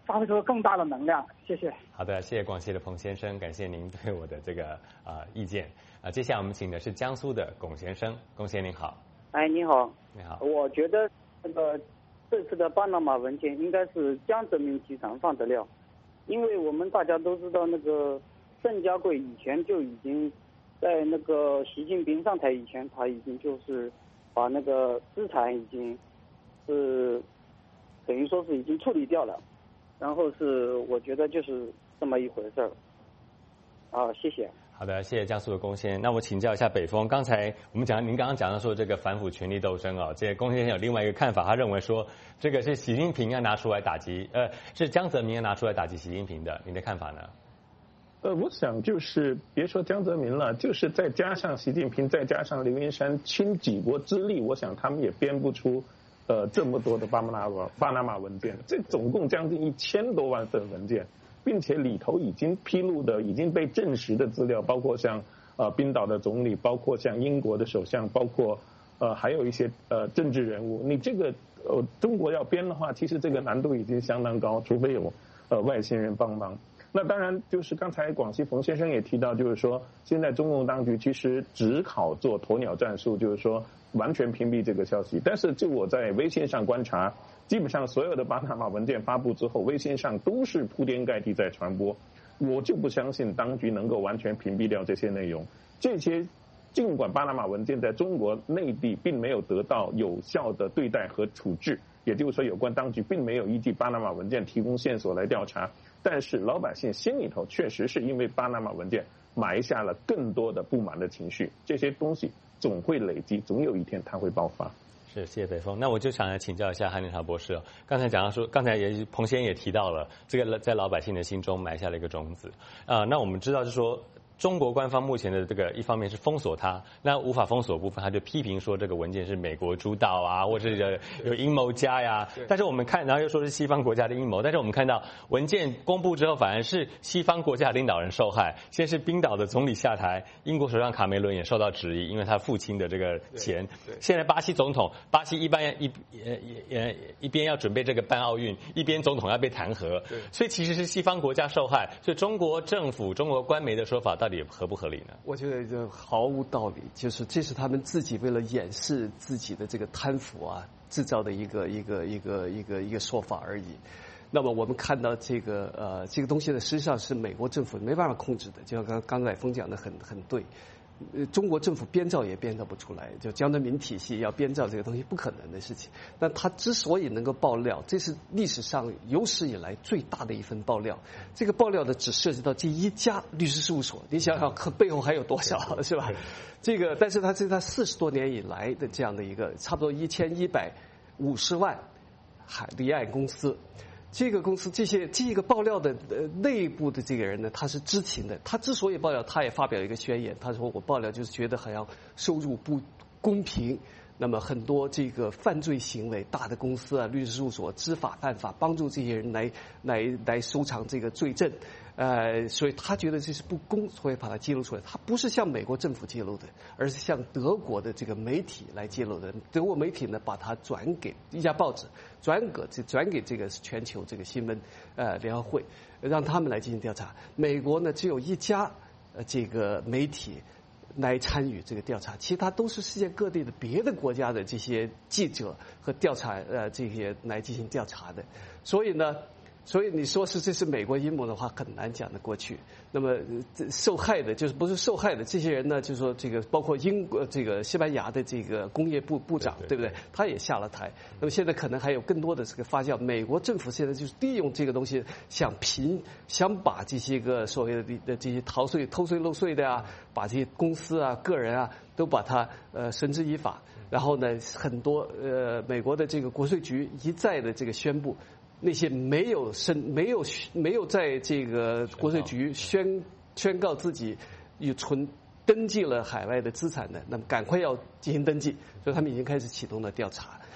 发挥出更大的能量。谢谢。 好的，谢谢广西的彭先生，感谢您对我的这个呃意见啊、呃。接下来我们请的是江苏的龚先生，龚先生您好。 哎，你好。 你好。 我觉得那个这次的巴拿马文件应该是江泽民集团放的料，因为我们大家都知道那个盛家贵以前就已经在那个习近平上台以前，他已经就是把那个资产已经是等于说是已经处理掉了，然后是我觉得就是这么一回事儿。啊，谢谢。 好的，谢谢江苏的龚先生。那我请教一下北峰，刚才我们讲，您刚刚讲到说这个反腐权力斗争哦，这个龚先生有另外一个看法，他认为说这个是习近平要拿出来打击，呃，是江泽民要拿出来打击习近平的，您的看法呢？ 呃，我想就是别说江泽民了，就是再加上习近平，再加上刘云山倾几国之力，我想他们也编不出呃这么多的巴拿马巴拿马文件，这总共将近一千多万份文件。并且里头已经披露的、已经被证实的资料，包括像呃冰岛的总理，包括像英国的首相，包括呃还有一些呃政治人物。你这个呃中国要编的话，其实这个难度已经相当高，除非有呃外星人帮忙。那当然就是刚才广西冯先生也提到，就是说现在中共当局其实只好做鸵鸟战术，就是说完全屏蔽这个消息。但是就我在微信上观察，基本上所有的巴拿马文件发布之后，微信上都是铺天盖地在传播。我就不相信当局能够完全屏蔽掉这些内容。这些尽管巴拿马文件在中国内地并没有得到有效的对待和处置，也就是说有关当局并没有依据巴拿马文件提供线索来调查，但是老百姓心里头确实是因为巴拿马文件埋下了更多的不满的情绪，这些东西总会累积，总有一天它会爆发。 是，谢谢北峰。那我就想来请教一下韩连长博士哦。刚才讲到说，刚才也彭先生也提到了，这个在老百姓的心中埋下了一个种子啊、呃。那我们知道，就是说，中国官方目前的这个一方面是封锁它，那无法封锁的部分，他就批评说这个文件是美国主导啊，或者有有阴谋家呀。但是我们看，然后又说是西方国家的阴谋，但是我们看到文件公布之后，反而是西方国家领导人受害。先是冰岛的总理下台，英国首相卡梅伦也受到质疑，因为他父亲的这个钱。现在巴西总统，巴西一般一呃呃一边要准备这个办奥运，一边总统要被弹劾，所以其实是西方国家受害。所以中国政府、中国官媒的说法到底合不合理呢？ 我觉得这毫无道理，就是这是他们自己为了掩饰自己的这个贪腐啊，制造的一个一个一个一个一个说法而已。那么我们看到这个呃这个东西呢，实际上是美国政府没办法控制的，就像刚刚乃峰讲的很很对。呃，中国政府编造也编造不出来，就江泽民体系要编造这个东西不可能的事情。但他之所以能够爆料，这是历史上有史以来最大的一份爆料。这个爆料的只涉及到这一家律师事务所，你想想背后还有多少，是吧？这个，但是他是他四十多年以来的这样的一个差不多一千一百五十万海离岸公司。这个公司这些这个爆料的呃内部的这个人呢，他是知情的。他之所以爆料，他也发表一个宣言，他说我爆料就是觉得好像收入不公平。那么很多这个犯罪行为，大的公司啊、律师事务所知法犯法，帮助这些人来来来收藏这个罪证，呃，所以他觉得这是不公，所以把它揭露出来。他不是向美国政府揭露的，而是向德国的这个媒体来揭露的。德国媒体呢，把它转给一家报纸，转给这转给这个全球这个新闻呃联合会，让他们来进行调查。美国呢，只有一家呃这个媒体来参与这个调查，其他都是世界各地的别的国家的这些记者和调查呃这些来进行调查的，所以呢，所以你说是这是美国阴谋的话，很难讲得过去。那么受害的就是不是受害的这些人呢？就是说这个包括英国这个西班牙的这个工业部部长，对, 对, 对不对？他也下了台。那么现在可能还有更多的这个发酵。美国政府现在就是利用这个东西，想平想把这些个所谓的的这些逃税、偷税漏税的啊，把这些公司啊、个人啊，都把它呃绳之以法。然后呢，很多呃美国的这个国税局一再的这个宣布。那些没有申没有没有在这个国税局宣宣告自己有存登记了海外的资产的，那么赶快要进行登记，所以他们已经开始启动了调查。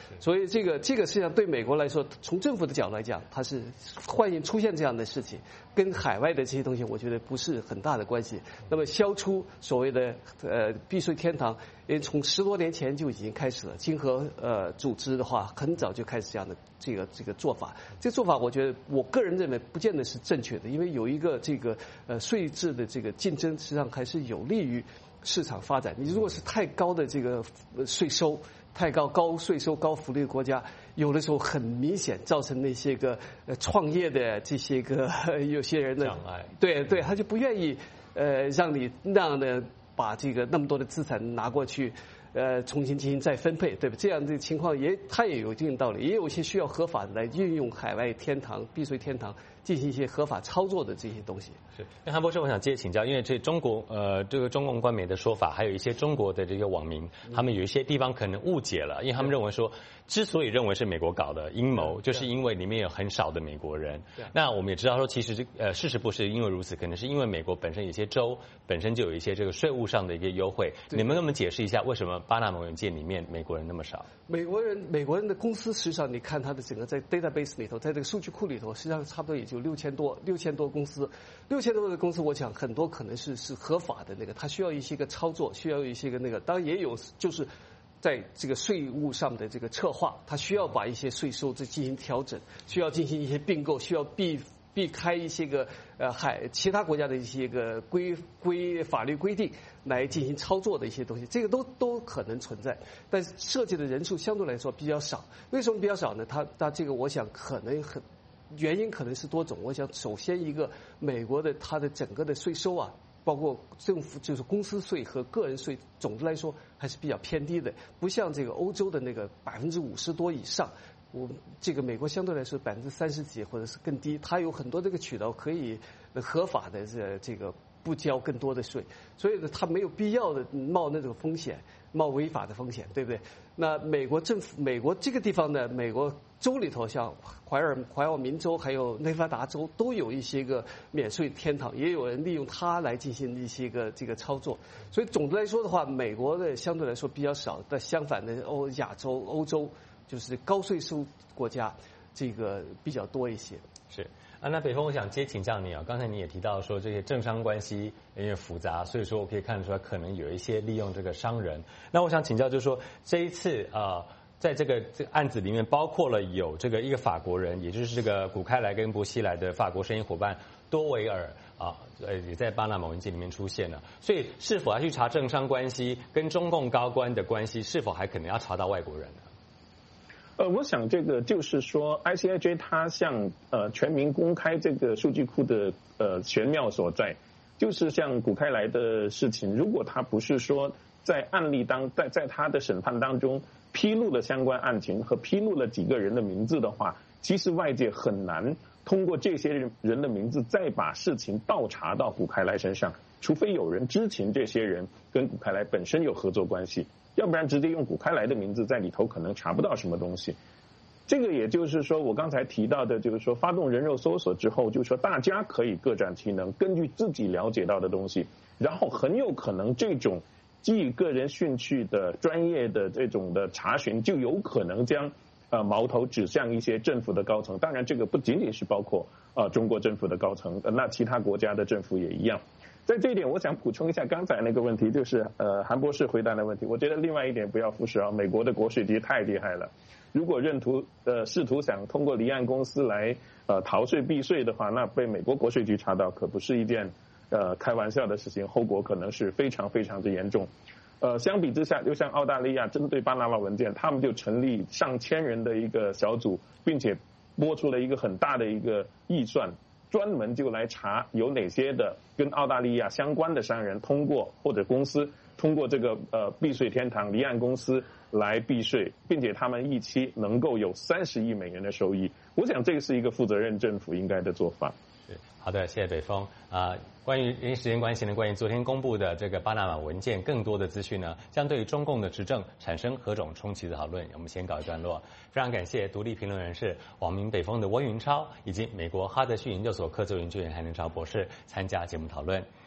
所以这个这个实际上对美国来说，从政府的角度来讲，它是欢迎出现这样的事情，跟海外的这些东西，我觉得不是很大的关系。那么消除所谓的呃避税天堂，因为从十多年前就已经开始了。经合呃组织的话，很早就开始这样的这个这个做法。这个做法，我觉得我个人认为不见得是正确的，因为有一个这个呃税制的这个竞争，实际上还是有利于市场发展。你如果是太高的这个税收，太高高税收高福利的国家，有的时候很明显造成那些个呃创业的这些个有些人的障碍， 对对，他就不愿意呃让你那样的把这个那么多的资产拿过去。呃，重新进行再分配，对吧？这样的情况也，它也有一定道理，也有一些需要合法的来运用海外天堂、避税天堂进行一些合法操作的这些东西。 是，那韩博士，我想接着请教，因为这中国呃这个中共官媒的说法，还有一些中国的这个网民，他们有一些地方可能误解了，因为他们认为说，之所以认为是美国搞的阴谋，就是因为里面有很少的美国人。那我们也知道说，其实这呃事实不是因为如此，可能是因为美国本身有些州本身就有一些这个税务上的一个优惠。你们能不能解释一下为什么巴拿马文件里面美国人那么少？ 美国人美国人的公司，实际上你看它的整个在 database 里头，在这个数据库里头，实际上差不多也就六千多六千多公司，六千多的公司，我想很多可能是是合法的那个，它需要一些个操作，需要一些个那个，当然也有就是在这个税务上的这个策划，它需要把一些税收进行调整，需要进行一些并购，需要避。避开一些个呃海其他国家的一些个规规法律规定来进行操作的一些东西，这个都都可能存在，但是涉及的人数相对来说比较少。为什么比较少呢？它它这个我想可能很原因可能是多种。我想首先一个美国的它的整个的税收啊，包括政府就是公司税和个人税，总的来说还是比较偏低的，不像这个欧洲的那个百分之五十多以上。我这个美国相对来说百分之三十几或者是更低，它有很多这个渠道可以合法的这这个不交更多的税，所以呢，它没有必要的冒那种风险，冒违法的风险，对不对？那美国政府，美国这个地方呢，美国州里头像怀尔怀俄明州还有内华达州都有一些个免税天堂，也有人利用它来进行一些个这个操作，所以总的来说的话，美国的相对来说比较少，但相反的欧亚洲、欧洲。就是高税收国家，这个比较多一些。 是啊，那北风，我想接请教你啊。刚才你也提到说，这些政商关系因为复杂，所以说我可以看得出来，可能有一些利用这个商人。那我想请教，就是说这一次啊、呃，在这个这个案子里面，包括了有这个一个法国人，也就是这个古开来跟伯希来的法国生意伙伴多维尔啊，呃，也在巴拿马文件里面出现了。所以，是否要去查政商关系跟中共高官的关系，是否还可能要查到外国人呢？ 呃，我想这个就是说 ，I C I J 它向呃全民公开这个数据库的呃玄妙所在，就是像古开来的事情，如果他不是说在案例当在在他的审判当中披露了相关案情和披露了几个人的名字的话，其实外界很难通过这些人的名字再把事情倒查到古开来身上，除非有人知情这些人跟古开来本身有合作关系。要不然直接用古开来的名字在里头可能查不到什么东西。这个也就是说我刚才提到的，就是说发动人肉搜索之后，就是说大家可以各展其能，根据自己了解到的东西，然后很有可能这种基于个人兴趣的专业的这种的查询，就有可能将呃矛头指向一些政府的高层。当然这个不仅仅是包括呃中国政府的高层，呃、那其他国家的政府也一样。在这一点，我想补充一下刚才那个问题，就是呃韩博士回答的问题。我觉得另外一点不要忽视啊，美国的国税局太厉害了。如果认图呃试图想通过离岸公司来呃逃税避税的话，那被美国国税局查到可不是一件呃开玩笑的事情，后果可能是非常非常的严重。呃，相比之下，就像澳大利亚针对巴拿马文件，他们就成立上千人的一个小组，并且拨出了一个很大的一个预算。专门就来查有哪些的跟澳大利亚相关的商人通过或者公司通过这个呃避税天堂离岸公司来避税，并且他们预期能够有三十亿美元的收益。我想这个是一个负责任政府应该的做法。 是好的，谢谢北风啊、呃。关于因为时间关系呢，关于昨天公布的这个巴拿马文件，更多的资讯呢，将对于中共的执政产生何种冲击的讨论，我们先告一段落。非常感谢独立评论人士网民北风的温云超，以及美国哈德逊研究所客座研究员韩能超博士参加节目讨论。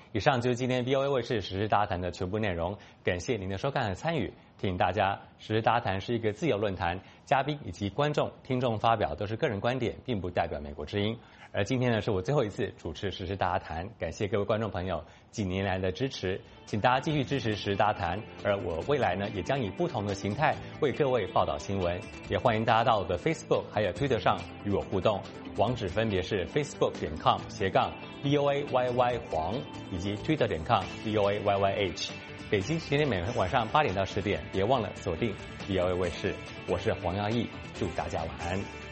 以上就是今天 V O A 卫视时事大谈的全部内容，感谢您的收看和参与。提醒大家，时事大谈是一个自由论坛，嘉宾以及观众、听众发表都是个人观点，并不代表美国之音。而今天呢，是我最后一次主持时事大谈，感谢各位观众朋友几年来的支持，请大家继续支持时事大谈。而我未来呢，也将以不同的形态为各位报道新闻，也欢迎大家到我的 Facebook 还有 Twitter 上与我互动，网址分别是 facebook 点 com 斜杠 V O A Y Y 黄以及 Twitter 点 com V O A Y Y H。北京时间每天晚上八点到十点，别忘了锁定 V O A 卫视。我是黄耀义，祝大家晚安。